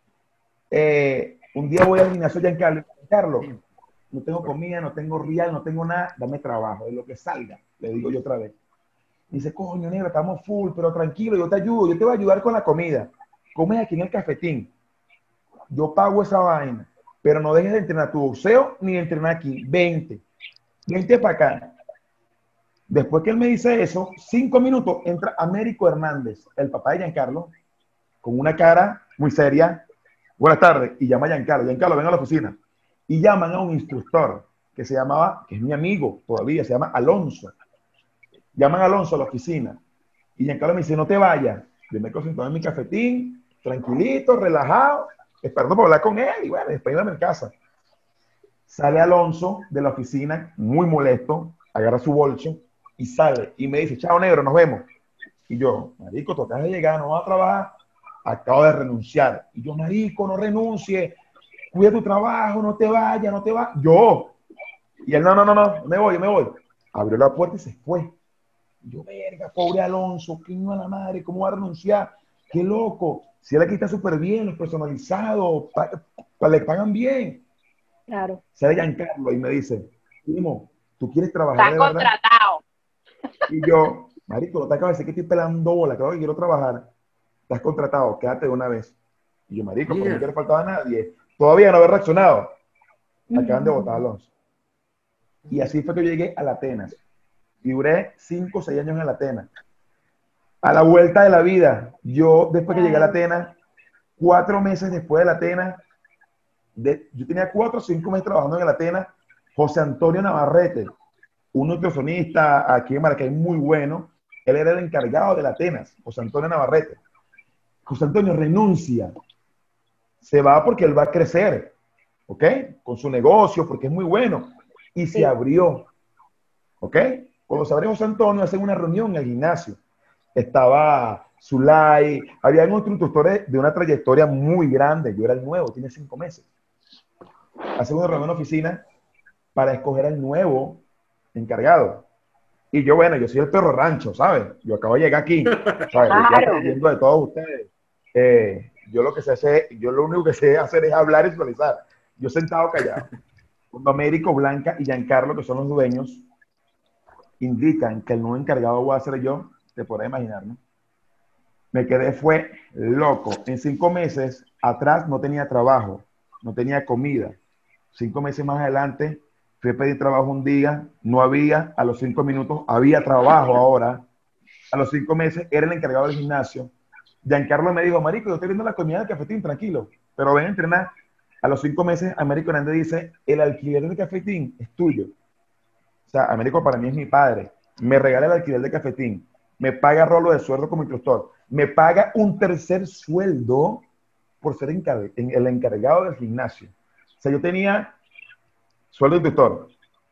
Eh, un día voy al gimnasio Giancarlo, Giancarlo, no tengo comida, no tengo real, no tengo nada, dame trabajo, de lo que salga, le digo yo otra vez. Y dice, coño, negro, estamos full, pero tranquilo, yo te ayudo, yo te voy a ayudar con la comida. Comes aquí en el cafetín. Yo pago esa vaina, pero no dejes de entrenar tu boxeo ni de entrenar aquí. Vente, vente para acá. Después que él me dice eso, cinco minutos, entra Américo Hernández, el papá de Giancarlo, con una cara muy seria. Buenas tardes, y llama a Giancarlo. Giancarlo, ven a la oficina. Y llaman a un instructor que se llamaba, que es mi amigo todavía, se llama Alonso. Llaman a Alonso a la oficina. Y Giancarlo me dice, no te vayas. Yo me quedo sentado en mi cafetín, tranquilito, relajado, esperando para hablar con él. Y bueno, después irme a mi casa. Sale Alonso de la oficina, muy molesto, agarra su bolso y sale. Y me dice, chao, negro, nos vemos. Y yo, marico, tú acabas de llegar, no vas a trabajar. Acabo de renunciar. Y yo, marico, no renuncie. Cuida tu trabajo, no te vayas, no te vayas. Yo. Y él, no, no, no, no, me voy, me voy. Abrió la puerta y se fue. Y yo, verga, pobre Alonso, qué no a la madre, ¿cómo va a renunciar? Qué loco. Si él aquí está súper bien, los personalizados, pa, pa, le pagan bien. Claro. Sale Giancarlo y me dice, Timo, ¿tú quieres trabajar está de verdad? contratado. Y yo, marico, no te acabas de decir que estoy pelando bola, claro que quiero trabajar. Estás contratado, quédate de una vez. Y yo, marico, yeah. no le faltaba a nadie. Todavía no había reaccionado. Acaban de votar a Alonso. Y así fue que yo llegué a la Atenas. Y duré cinco o seis años en la Atenas. A la vuelta de la vida, yo después que llegué a la Atenas, cuatro meses después de la Atenas, de, yo tenía cuatro o cinco meses trabajando en la Atenas, José Antonio Navarrete, un nutricionista aquí en Maracay muy bueno, él era el encargado de la Atenas, José Antonio Navarrete. José Antonio renuncia, se va porque él va a crecer, ¿ok? Con su negocio, porque es muy bueno. Y se Sí. abrió, ¿ok? Cuando se abrió José Antonio, hacen una reunión en el gimnasio. Estaba Zulay, había otros instructores de una trayectoria muy grande. Yo era el nuevo, tiene cinco meses. Hacen una reunión en la oficina para escoger al nuevo encargado. Y yo, bueno, yo soy el perro rancho, ¿sabes? Yo acabo de llegar aquí, ¿sabes? Yo estoy Claro. aprendiendo de todos ustedes. Eh, yo lo que sé hacer, yo lo único que sé hacer es hablar y visualizar. Yo sentado callado. Cuando Américo, Blanca y Giancarlo, que son los dueños, indican que el nuevo encargado voy a ser yo, te podrás imaginar, ¿no? Me quedé, fue loco. En cinco meses atrás no tenía trabajo, no tenía comida. Cinco meses más adelante fui a pedir trabajo un día, no había, a los cinco minutos había trabajo ahora. A los cinco meses era el encargado del gimnasio. Giancarlo me dijo, marico, yo estoy viendo la comida del cafetín, tranquilo, pero ven a entrenar. A los cinco meses, Américo Hernández dice, el alquiler del cafetín es tuyo. O sea, Américo para mí es mi padre. Me regala el alquiler del cafetín, me paga rolo de sueldo como instructor, me paga un tercer sueldo por ser encar el encargado del gimnasio. O sea, yo tenía sueldo de instructor,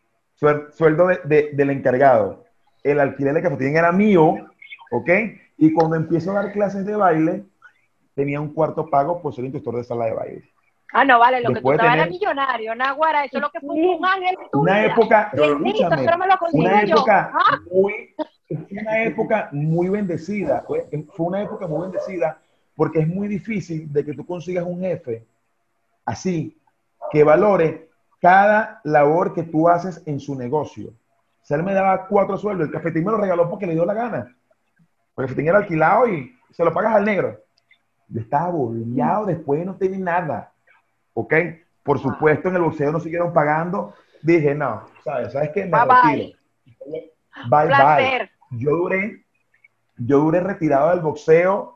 sueldo de, de, del encargado, el alquiler del cafetín era mío, ¿ok? Y cuando empiezo a dar clases de baile, tenía un cuarto pago por ser instructor de sala de baile. Ah, no, vale, lo Después que tú de estabas era tener millonario, Naguara, eso es lo que fue un ángel en tu una vida. época, Bendito, escúchame, eso no me lo consigo una yo. época ¿Ah? muy, una época muy bendecida, fue, fue una época muy bendecida porque es muy difícil de que tú consigas un jefe así, que valore cada labor que tú haces en su negocio. O sea, él me daba cuatro sueldos, el cafetín me lo regaló porque le dio la gana. El cafetín era alquilado y se lo pagas al negro. Yo estaba boleado, después no tenía nada. ¿Ok? Por supuesto, en el boxeo no siguieron pagando. Dije, no, ¿sabes? ¿Sabes qué? Me Bye, retiro. bye. Bye, Placer. bye. Yo duré, yo duré retirado del boxeo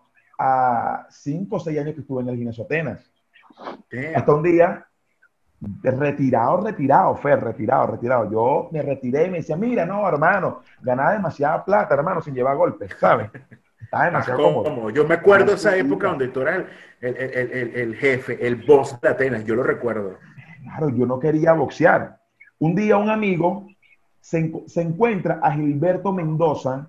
a cinco o seis años que estuve en el gimnasio Atenas. Damn. Hasta un día, retirado, retirado, Fer, retirado, retirado. Yo me retiré y me decía, mira, no, hermano, ganaba demasiada plata, hermano, sin llevar golpes, ¿sabes? Estaba demasiado Ah, cómodo. ¿cómo? Yo me acuerdo de esa Mentira. época donde tú eras el, el, el, el, el jefe, el boss de Atenas, yo lo recuerdo. Claro, yo no quería boxear. Un día un amigo se, se encuentra a Gilberto Mendoza,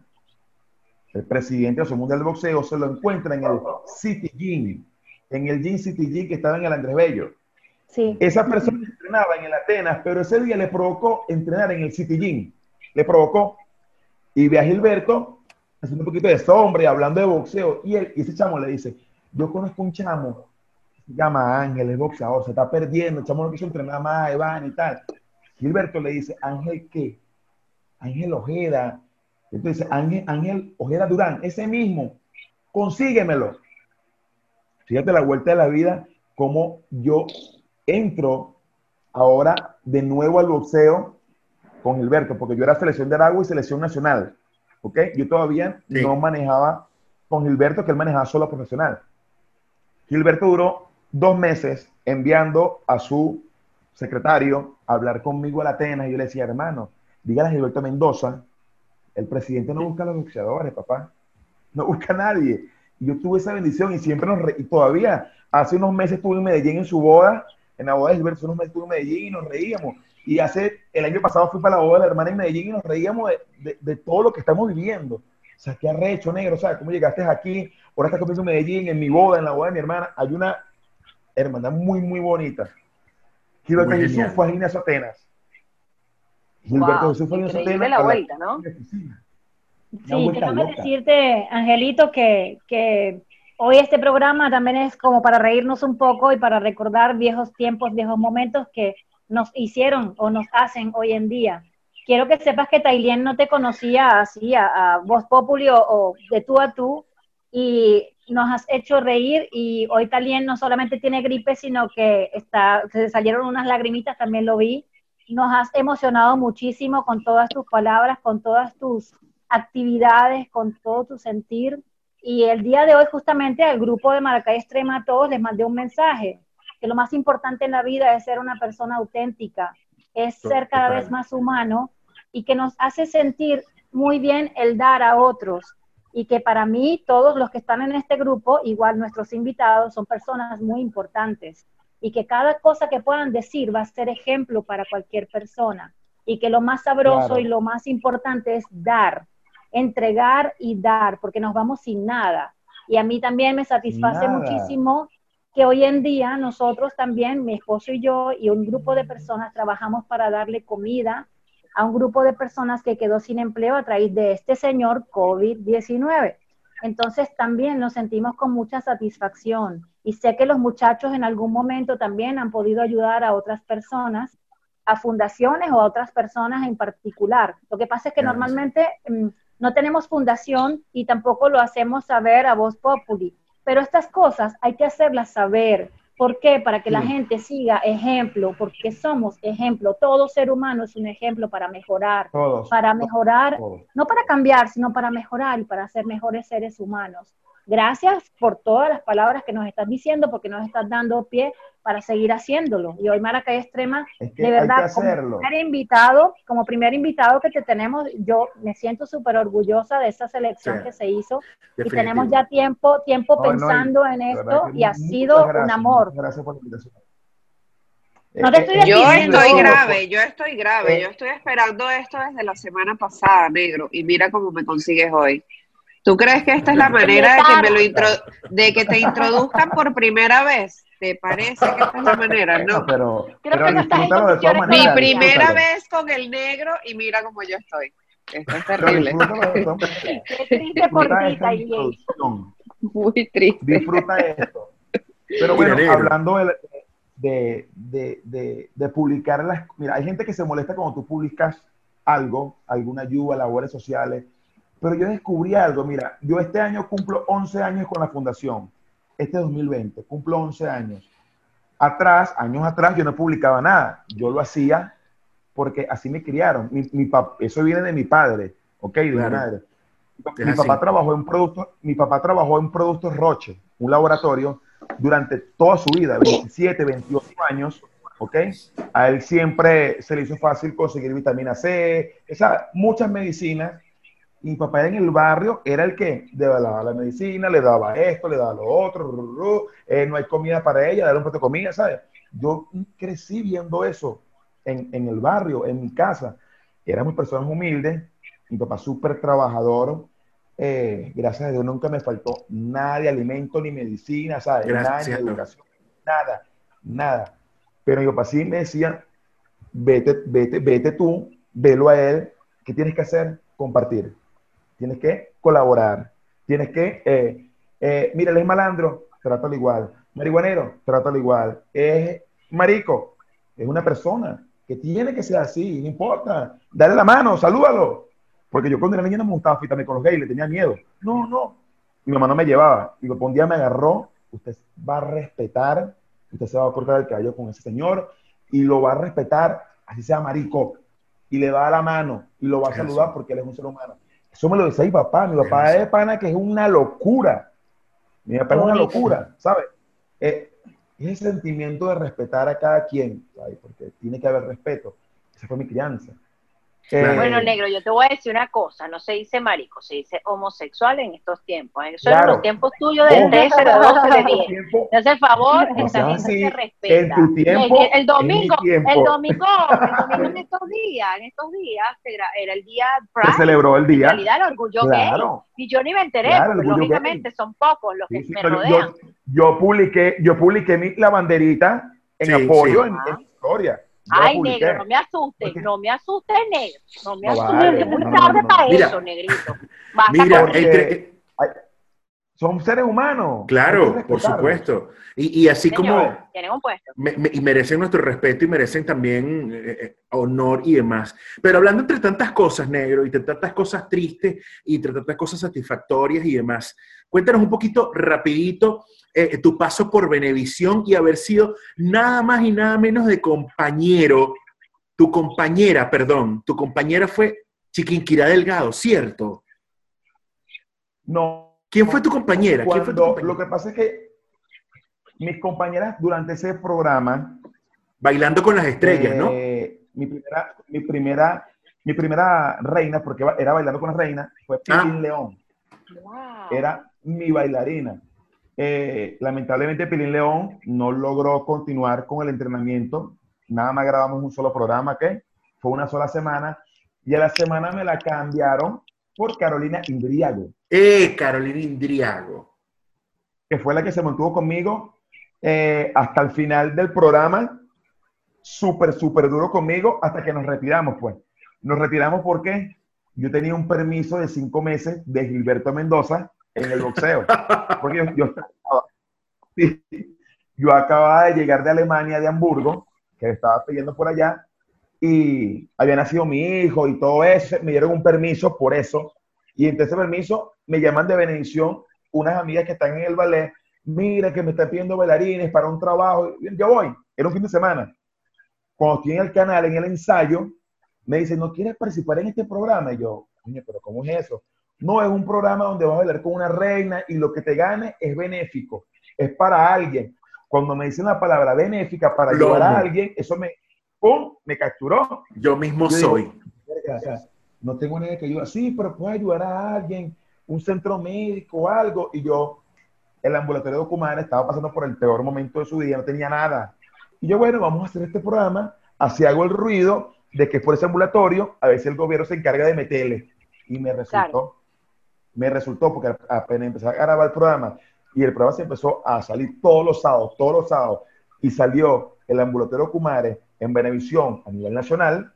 el presidente de la Asociación Mundial de Boxeo, se lo encuentra en el City Gym, en el Gym City Gym que estaba en el Andrés Bello. Sí. Esa persona entrenaba en el Atenas, pero ese día le provocó entrenar en el City Gym. Le provocó. Y ve a Gilberto haciendo un poquito de sombra y hablando de boxeo. Y, él, y ese chamo le dice, yo conozco un chamo, se llama Ángel, es boxeador, se está perdiendo, el chamo no quiso entrenar más, Iván y tal. Gilberto le dice, ¿Ángel qué? Ángel Ojeda. Entonces, Ángel, Ángel Ojeda Durán, ese mismo, consíguemelo. Fíjate la vuelta de la vida, cómo yo entro ahora de nuevo al boxeo con Gilberto, porque yo era selección de Aragua y selección nacional, ¿ok? Yo todavía Sí. no manejaba con Gilberto, que él manejaba solo profesional. Gilberto duró dos meses enviando a su secretario a hablar conmigo a la Atenas, y yo le decía, hermano, dígale a Gilberto Mendoza, el presidente no busca a los boxeadores, papá, no busca a nadie. Y yo tuve esa bendición y siempre nos re... y todavía hace unos meses estuve en Medellín en su boda, en la boda de Gilberto, hace unos meses estuve en Medellín y nos reíamos. Y hace, el año pasado fui para la boda de la hermana en Medellín y nos reíamos de, de, de todo lo que estamos viviendo. O sea, qué arrecho, negro, ¿sabes? ¿Cómo llegaste aquí? Ahora estás conmigo en Medellín, en mi boda, en la boda de mi hermana. Hay una hermandad muy, muy bonita. Gilberto Muy Jesús genial. fue a Gimnasio Atenas. Gilberto Wow, Jesús fue a Gimnasio increíble Atenas. la a la- vuelta, ¿no? Una Sí, vuelta déjame loca. decirte, Angelito, que, que hoy este programa también es como para reírnos un poco y para recordar viejos tiempos, viejos momentos que nos hicieron o nos hacen hoy en día. Quiero que sepas que Tailien no te conocía así, a, a Voz Populi o, o de tú a tú, y nos has hecho reír, y hoy Tailien no solamente tiene gripe, sino que está, se salieron unas lagrimitas, también lo vi. Nos has emocionado muchísimo con todas tus palabras, con todas tus actividades, con todo tu sentir. Y el día de hoy justamente al grupo de Maracay Extrema, a todos les mandé un mensaje, que lo más importante en la vida es ser una persona auténtica, es ser cada vez más humano y que nos hace sentir muy bien el dar a otros. Y que para mí, todos los que están en este grupo, igual nuestros invitados, son personas muy importantes. Y que cada cosa que puedan decir va a ser ejemplo para cualquier persona. Y que lo más sabroso Claro. y lo más importante es dar, entregar y dar, porque nos vamos sin nada. Y a mí también me satisface Nada. muchísimo que hoy en día nosotros también, mi esposo y yo, y un grupo de personas, trabajamos para darle comida a un grupo de personas que quedó sin empleo a raíz de este señor COVID diecinueve. Entonces también nos sentimos con mucha satisfacción. Y sé que los muchachos en algún momento también han podido ayudar a otras personas, a fundaciones o a otras personas en particular. Lo que pasa es que Claro, normalmente mm, no tenemos fundación y tampoco lo hacemos saber a voz populi. Pero estas cosas hay que hacerlas saber. ¿Por qué? Para que la Sí. gente siga ejemplo, porque somos ejemplo. Todo ser humano es un ejemplo para mejorar, Todos. para mejorar, Todos. no para cambiar, sino para mejorar y para ser mejores seres humanos. Gracias por todas las palabras que nos estás diciendo, porque nos estás dando pie para seguir haciéndolo. Y hoy Maracay Extrema, Es que de hay verdad, que como hacerlo. primer invitado, como primer invitado que te tenemos, yo me siento súper orgullosa de esa selección Sí. que se hizo. Y Definitivo. tenemos ya tiempo, tiempo No, no, y pensando en de verdad esto que y ha muchas sido un gracias, amor. muchas gracias por la invitación. No te Eh, estoy eh, Yo despidiendo. estoy merecido grave, yo estoy grave, Eh. yo estoy esperando esto desde la semana pasada, negro, y mira cómo me consigues hoy. ¿Tú crees que esta es la manera de que me lo intro de que te introduzcan por primera vez? ¿Te parece que esta es la manera? Bueno, No. pero, Creo pero que no estás en disfrútalo de todas condiciones Mi maneras. todavía. primera disfrútalo. vez con el negro y mira cómo yo estoy. Esto es Pero terrible. disfrútalo de todas maneras. Qué triste por Disfruta ti, esta Kylie. introducción. Muy triste. Disfruta esto. Pero Mira, bueno, negro. hablando de, de, de, de, de publicar las... Mira, hay gente que se molesta cuando tú publicas algo, alguna ayuda, labores sociales, pero yo descubrí algo. Mira, yo este año cumplo once años con la fundación, este dos mil veinte, cumplo once años. Atrás, años atrás, yo no publicaba nada. Yo lo hacía porque así me criaron. Mi, mi pap- eso viene de mi padre, ¿ok? De Claro. mi madre. Es Mi así. papá trabajó en productos, mi papá trabajó en Productos Roche, un laboratorio, durante toda su vida, veintisiete, veintiocho años, ¿ok? A él siempre se le hizo fácil conseguir vitamina C, esa, muchas medicinas. Y mi papá en el barrio era el que le daba la medicina, le daba esto, le daba lo otro, ru, ru, ru, eh, no hay comida para ella, darle un plato de comida, ¿sabes? Yo crecí viendo eso en, en el barrio, en mi casa. Éramos personas humildes, mi papá súper trabajador, eh, gracias a Dios nunca me faltó nada de alimento ni medicina, ¿sabes? Nada Gracias de a Dios. educación, nada, nada. Pero mi papá sí me decía, vete, vete, vete tú, velo a él, ¿qué tienes que hacer? Compartir. Tienes que colaborar. Tienes que, eh, eh, mira, él es malandro, trátalo igual. Marihuanero, trátalo igual. Es marico, es una persona que tiene que ser así, no importa. Dale la mano, salúdalo. Porque yo cuando era niño no me gustaba fitarme con los gays, le tenía miedo. No, no. Mi mamá no me llevaba. Y un día me agarró, usted va a respetar, usted se va a cortar el cabello con ese señor y lo va a respetar, así sea marico. Y le va a dar la mano y lo va a Es saludar así. porque él es un ser humano. Eso me lo decía mi papá. Mi papá así. es pana que es una locura. Mi papá Qué es una bonito. locura, ¿sabes? Eh, es el sentimiento de respetar a cada quien, ¿sabes? Porque tiene que haber respeto. Esa fue mi crianza. Claro. Bueno, Eh, negro, yo te voy a decir una cosa, no se dice marico, se dice homosexual en estos tiempos. Eso Claro. eran los tiempos tuyos de Ojo. trece, de doce, de en tu diez. tiempo, Te hace el favor, no esta seas gente así, se en respeta. tu tiempo, El, el domingo, en mi tiempo. el domingo, el domingo en estos días, en estos días se gra- era el día Se Pride, celebró el en día. realidad el orgullo Claro. gay. Y yo ni me enteré, Claro, el porque orgullo lógicamente gay. son pocos los que Sí, sí, me pero rodean. yo, yo publiqué, yo publiqué mi, la banderita en Sí, apoyo sí. en, en mi historia. Yo la Ay, publiqué. negro, no me asustes, Porque- no me asustes, negro, no me No asustes, vale, que es muy no, no, tarde no, no. para Mira. eso, negrito. Basta Mira, con Porque- entre- Ay, son seres humanos. Hay que claro, por respetarlos. supuesto. Y, y así como señor, tienen un puesto. me- me- y merecen nuestro respeto y merecen también eh, eh, honor y demás. Pero hablando entre tantas cosas, negro, y entre tantas cosas tristes y entre tantas cosas satisfactorias y demás, cuéntanos un poquito rapidito eh, tu paso por Venevisión y haber sido nada más y nada menos de compañero, tu compañera, perdón, tu compañera fue Chiquinquirá Delgado, ¿cierto? No. ¿Quién fue tu compañera? ¿Quién fue tu Cuando- compañera? Lo que pasa es que mis compañeras durante ese programa, Bailando con las estrellas, ¿no? eh, mi primera, mi primera, mi primera reina, porque era bailando con la reina, fue Pilín Ah. León. Wow. Era mi bailarina. Eh, lamentablemente Pilín León no logró continuar con el entrenamiento. Nada más grabamos un solo programa, que fue una sola semana. Y a la semana me la cambiaron por Carolina Indriago, Eh, Carolina Indriago. que fue la que se mantuvo conmigo eh, hasta el final del programa. Súper, súper duro conmigo hasta que nos retiramos, pues. Nos retiramos porque yo tenía un permiso de cinco meses de Gilberto Mendoza en el boxeo. Porque yo, yo, estaba, sí, yo acababa de llegar de Alemania, de Hamburgo, que estaba pidiendo por allá, y había nacido mi hijo y todo eso. Me dieron un permiso por eso. Y entre ese permiso me llaman de Benevisión unas amigas que están en el ballet. Mira que me están pidiendo bailarines para un trabajo. Yo voy. Era un fin de semana. Cuando estoy en el canal, en el ensayo, me dicen, ¿no quieres participar en este programa? Y yo, coño, ¿pero cómo es eso? No, es un programa donde vas a bailar con una reina y lo que te gane es benéfico, es para alguien. Cuando me dicen la palabra benéfica para Lomo. ayudar a alguien, eso me, ¡pum!, me capturó. Yo mismo Yo digo, soy. "Verga, o sea, no tengo nadie que ayude". Sí, pero puedes ayudar a alguien, un centro médico o algo. Y yo, el ambulatorio de Ocumare estaba pasando por el peor momento de su vida, no tenía nada. Y yo, bueno, vamos a hacer este programa, así hago el ruido de que por ese ambulatorio, a ver si el gobierno se encarga de meterle. Y me resultó, Claro. me resultó, porque apenas empecé a grabar el programa, y el programa se empezó a salir todos los sábados, todos los sábados, y salió el ambulatorio Ocumare en Venevisión a nivel nacional.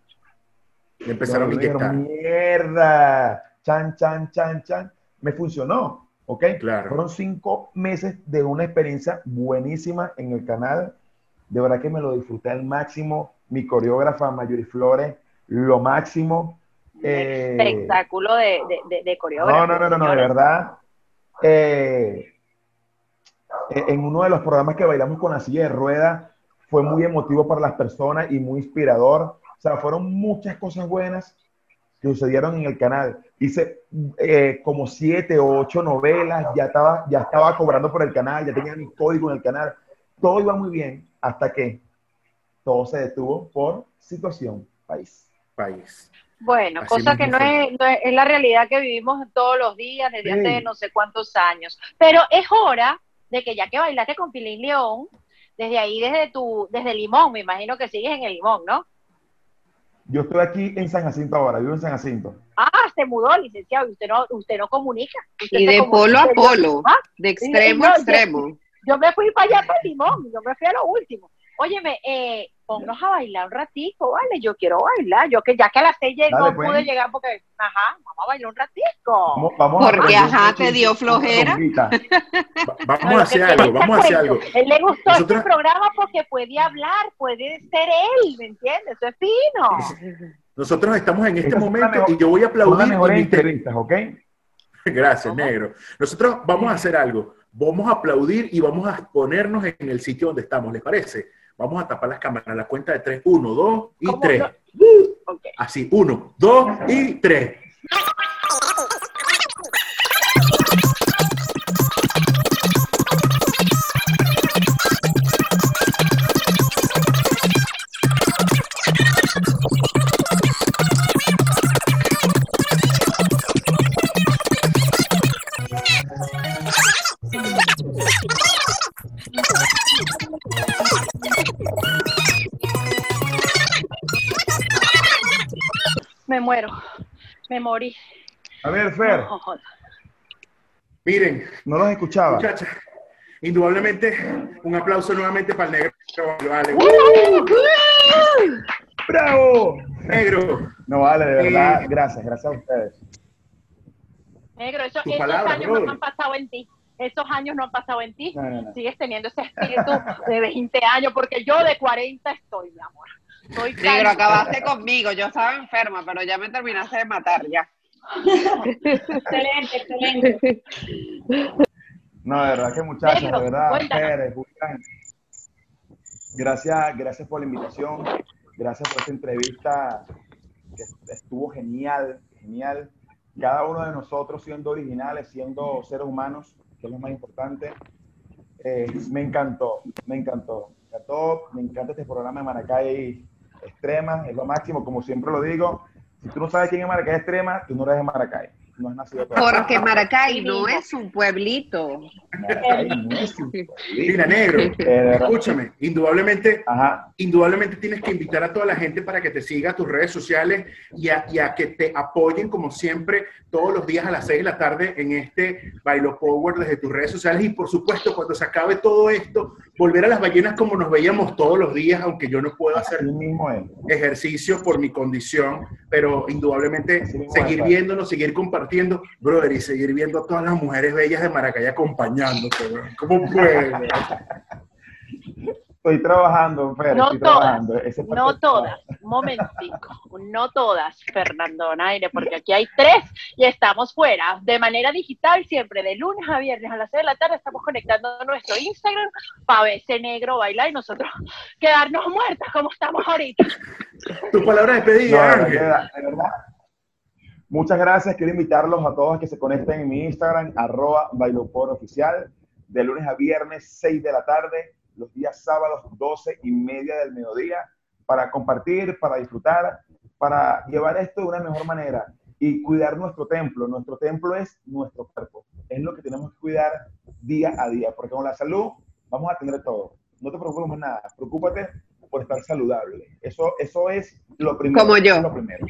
Me empezaron a donde inyectar. dijeron, mierda, chan, chan, chan, chan. Me funcionó, ¿ok? Claro. Fueron cinco meses de una experiencia buenísima en el canal. De verdad que me lo disfruté al máximo. Mi coreógrafa, Mayuri Flores, lo máximo. Eh, Espectáculo de, de, de, de no, coreógrafo. no, no, no, no, de señores. verdad. Eh, en uno de los programas que bailamos con la silla de rueda, fue muy emotivo para las personas y muy inspirador. O sea, fueron muchas cosas buenas que sucedieron en el canal. Hice eh, como siete o ocho novelas, ya estaba, ya estaba cobrando por el canal, ya tenía mi código en el canal. Todo iba muy bien hasta que todo se detuvo por situación país. País. Bueno, Así cosa que mismo no fue. es, no es, es la realidad que vivimos todos los días desde Sí. hace no sé cuántos años. Pero es hora de que ya que bailaste con Pilín León, desde ahí, desde tu, desde Limón, me imagino que sigues en el Limón, ¿no? Yo estoy aquí en San Jacinto ahora, vivo en San Jacinto. Ah, se mudó, licenciado, y usted no, usted no comunica. Usted Y se de comunica. polo a Yo- polo, ¿Ah? de extremo No, a yo- extremo. Yo me fui para allá, para Limón, yo me fui a lo último. Óyeme, eh, ponnos a bailar un ratico, ¿vale? Yo quiero bailar, yo que ya que a las seis Dale, no pues. pude llegar porque, ajá, vamos a bailar un ratico. Vamos, vamos a Porque, aprender ajá, un- te dio una flojera. longuita. Va- vamos No, a lo hacer que tiene algo, es vamos a hacer cuento. algo. Él le gustó Nosotros- este programa porque puede hablar, puede ser él, ¿me entiendes? Eso es fino. Nosotros estamos en este Estas son las momento mejor- y yo voy a Son las aplaudir. mejores y mi te- entrevistas, ¿ok? Gracias, ¿Cómo? negro. Nosotros vamos a hacer algo. Vamos a aplaudir y vamos a ponernos en el sitio donde estamos, ¿les parece? Vamos a tapar las cámaras a la cuenta de tres. Uno, dos y ¿Cómo tres. no? Ok. Así, uno, dos y tres. Me muero, me morí. A ver, Fer, No, joda. Miren, no los escuchaba. muchachas, indudablemente, un aplauso nuevamente para el negro. Vale. ¡Bravo! Negro, No vale, de verdad, Eh, gracias, gracias a ustedes. Negro, eso- Tus esos palabras, años brother. no han pasado en ti. Esos años no han pasado en ti. No, no, no. Sigues teniendo ese espíritu de veinte años, porque yo de cuarenta estoy, mi amor. Soy Negro, calma. acabaste conmigo. Yo estaba enferma, pero ya me terminaste de matar, ya. Excelente, excelente. No, de verdad que muchachos, Negro, de verdad, cuéntanos. Fer, Julián, gracias, gracias por la invitación, gracias por esta entrevista, que estuvo genial, genial. Cada uno de nosotros siendo originales, siendo seres humanos, que es lo más importante. Eh, me encantó, me encantó, me encantó, me encanta este programa de Maracay Extrema es lo máximo, como siempre lo digo. Si tú no sabes quién es Maracay Extrema, tú no eres de Maracay. No has nacido todavía. Porque Maracay no es un pueblito. Maracay no es un pueblito. Mira, negro, Eh, escúchame, indudablemente, Ajá. indudablemente tienes que invitar a toda la gente para que te siga a tus redes sociales y a, y a que te apoyen como siempre todos los días a las seis de la tarde en este Bailo Power desde tus redes sociales y por supuesto cuando se acabe todo esto, volver a las ballenas como nos veíamos todos los días, aunque yo no puedo hacer Así mismo es. ejercicio por mi condición, pero indudablemente Así mismo seguir es. viéndonos, seguir compartiendo, brother, y seguir viendo a todas las mujeres bellas de Maracay acompañándote, bro. ¿Cómo puede? Estoy trabajando, Fer, No estoy todas, trabajando. Ese no parte- todas, un momentico, no todas, Fernando Donaire, porque aquí hay tres y estamos fuera, de manera digital siempre, de lunes a viernes a las seis de la tarde estamos conectando a nuestro Instagram para ver ese negro bailar y nosotros quedarnos muertas como estamos ahorita. Tu palabra de No, despedida, de Ángel. verdad, de verdad. Muchas gracias. Quiero invitarlos a todos a que se conecten en mi Instagram, arroba bailoporoficial, de lunes a viernes, seis de la tarde, los días sábados, doce y media del mediodía, para compartir, para disfrutar, para llevar esto de una mejor manera y cuidar nuestro templo. Nuestro templo es nuestro cuerpo. Es lo que tenemos que cuidar día a día, porque con la salud vamos a tener todo. No te preocupes por nada. Preocúpate por estar saludable. Eso, eso es lo primero. Como yo. Es lo primero.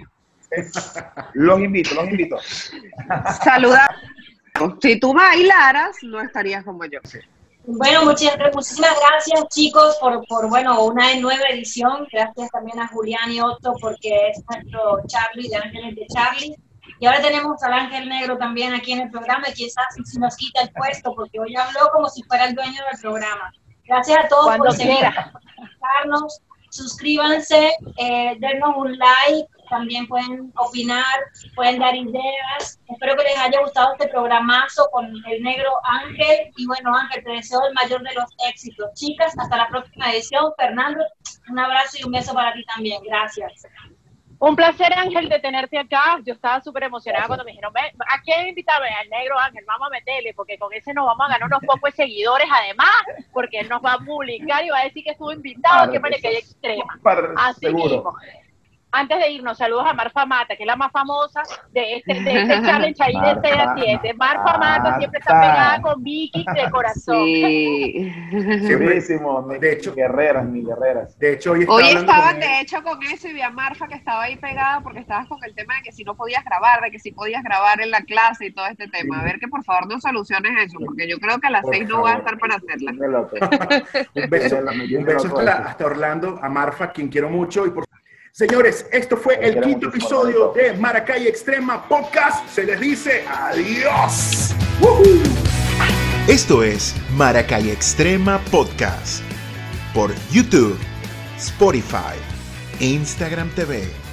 Los invito, los invito. Saludar. Si tú bailaras, no estarías como yo. Bueno, muchas, muchísimas gracias, chicos, por, por bueno, una nueva edición. Gracias también a Julián y Otto, porque es nuestro Charlie de Ángeles de Charlie. Y ahora tenemos al Ángel Negro también aquí en el programa, y quizás si nos quita el puesto, porque hoy habló como si fuera el dueño del programa. Gracias a todos Cuando por seguir, quiera. escucharnos. Suscríbanse, eh, denos un like, también pueden opinar, pueden dar ideas. Espero que les haya gustado este programazo con el negro Ángel. Y bueno, Ángel, te deseo el mayor de los éxitos. Chicas, hasta la próxima edición. Fernando, un abrazo y un beso para ti también. Gracias. Un placer, Ángel, de tenerte acá. Yo estaba súper emocionada cuando me dijeron, "Ven, ¿a quién invitarme? Al negro Ángel, vamos a meterle, porque con ese nos vamos a ganar unos pocos seguidores además, porque él nos va a publicar y va a decir que estuvo invitado, Para que Maracay que- Extrema". para- Así seguro. mismo. Antes de irnos, saludos a Marfa Mata, que es la más famosa de este, de este challenge ahí de seis a siete. Marfa Mata siempre está Marta. pegada con Vicky de corazón. Sí. Buenísimo. Mi, De hecho- mi guerreras, mis guerreras. De hecho, hoy estaba Hoy hablando estaban con él. de hecho con eso y vi a Marfa que estaba ahí pegada porque estabas con el tema de que si no podías grabar, de que si podías grabar en la clase y todo este tema. A ver que por favor no soluciones eso, porque yo creo que a las Por seis no va a favor. estar para hacerla. Me loco. Un beso, Me tiene un beso loco hasta, eso. hasta Orlando, a Marfa, quien quiero mucho. Y por... Señores, esto fue Te el quiero quinto muchísimo, episodio Orlando. de Maracay Extrema Podcast. Se les dice adiós. ¡Woohoo! Esto es Maracay Extrema Podcast por YouTube, Spotify e Instagram T V.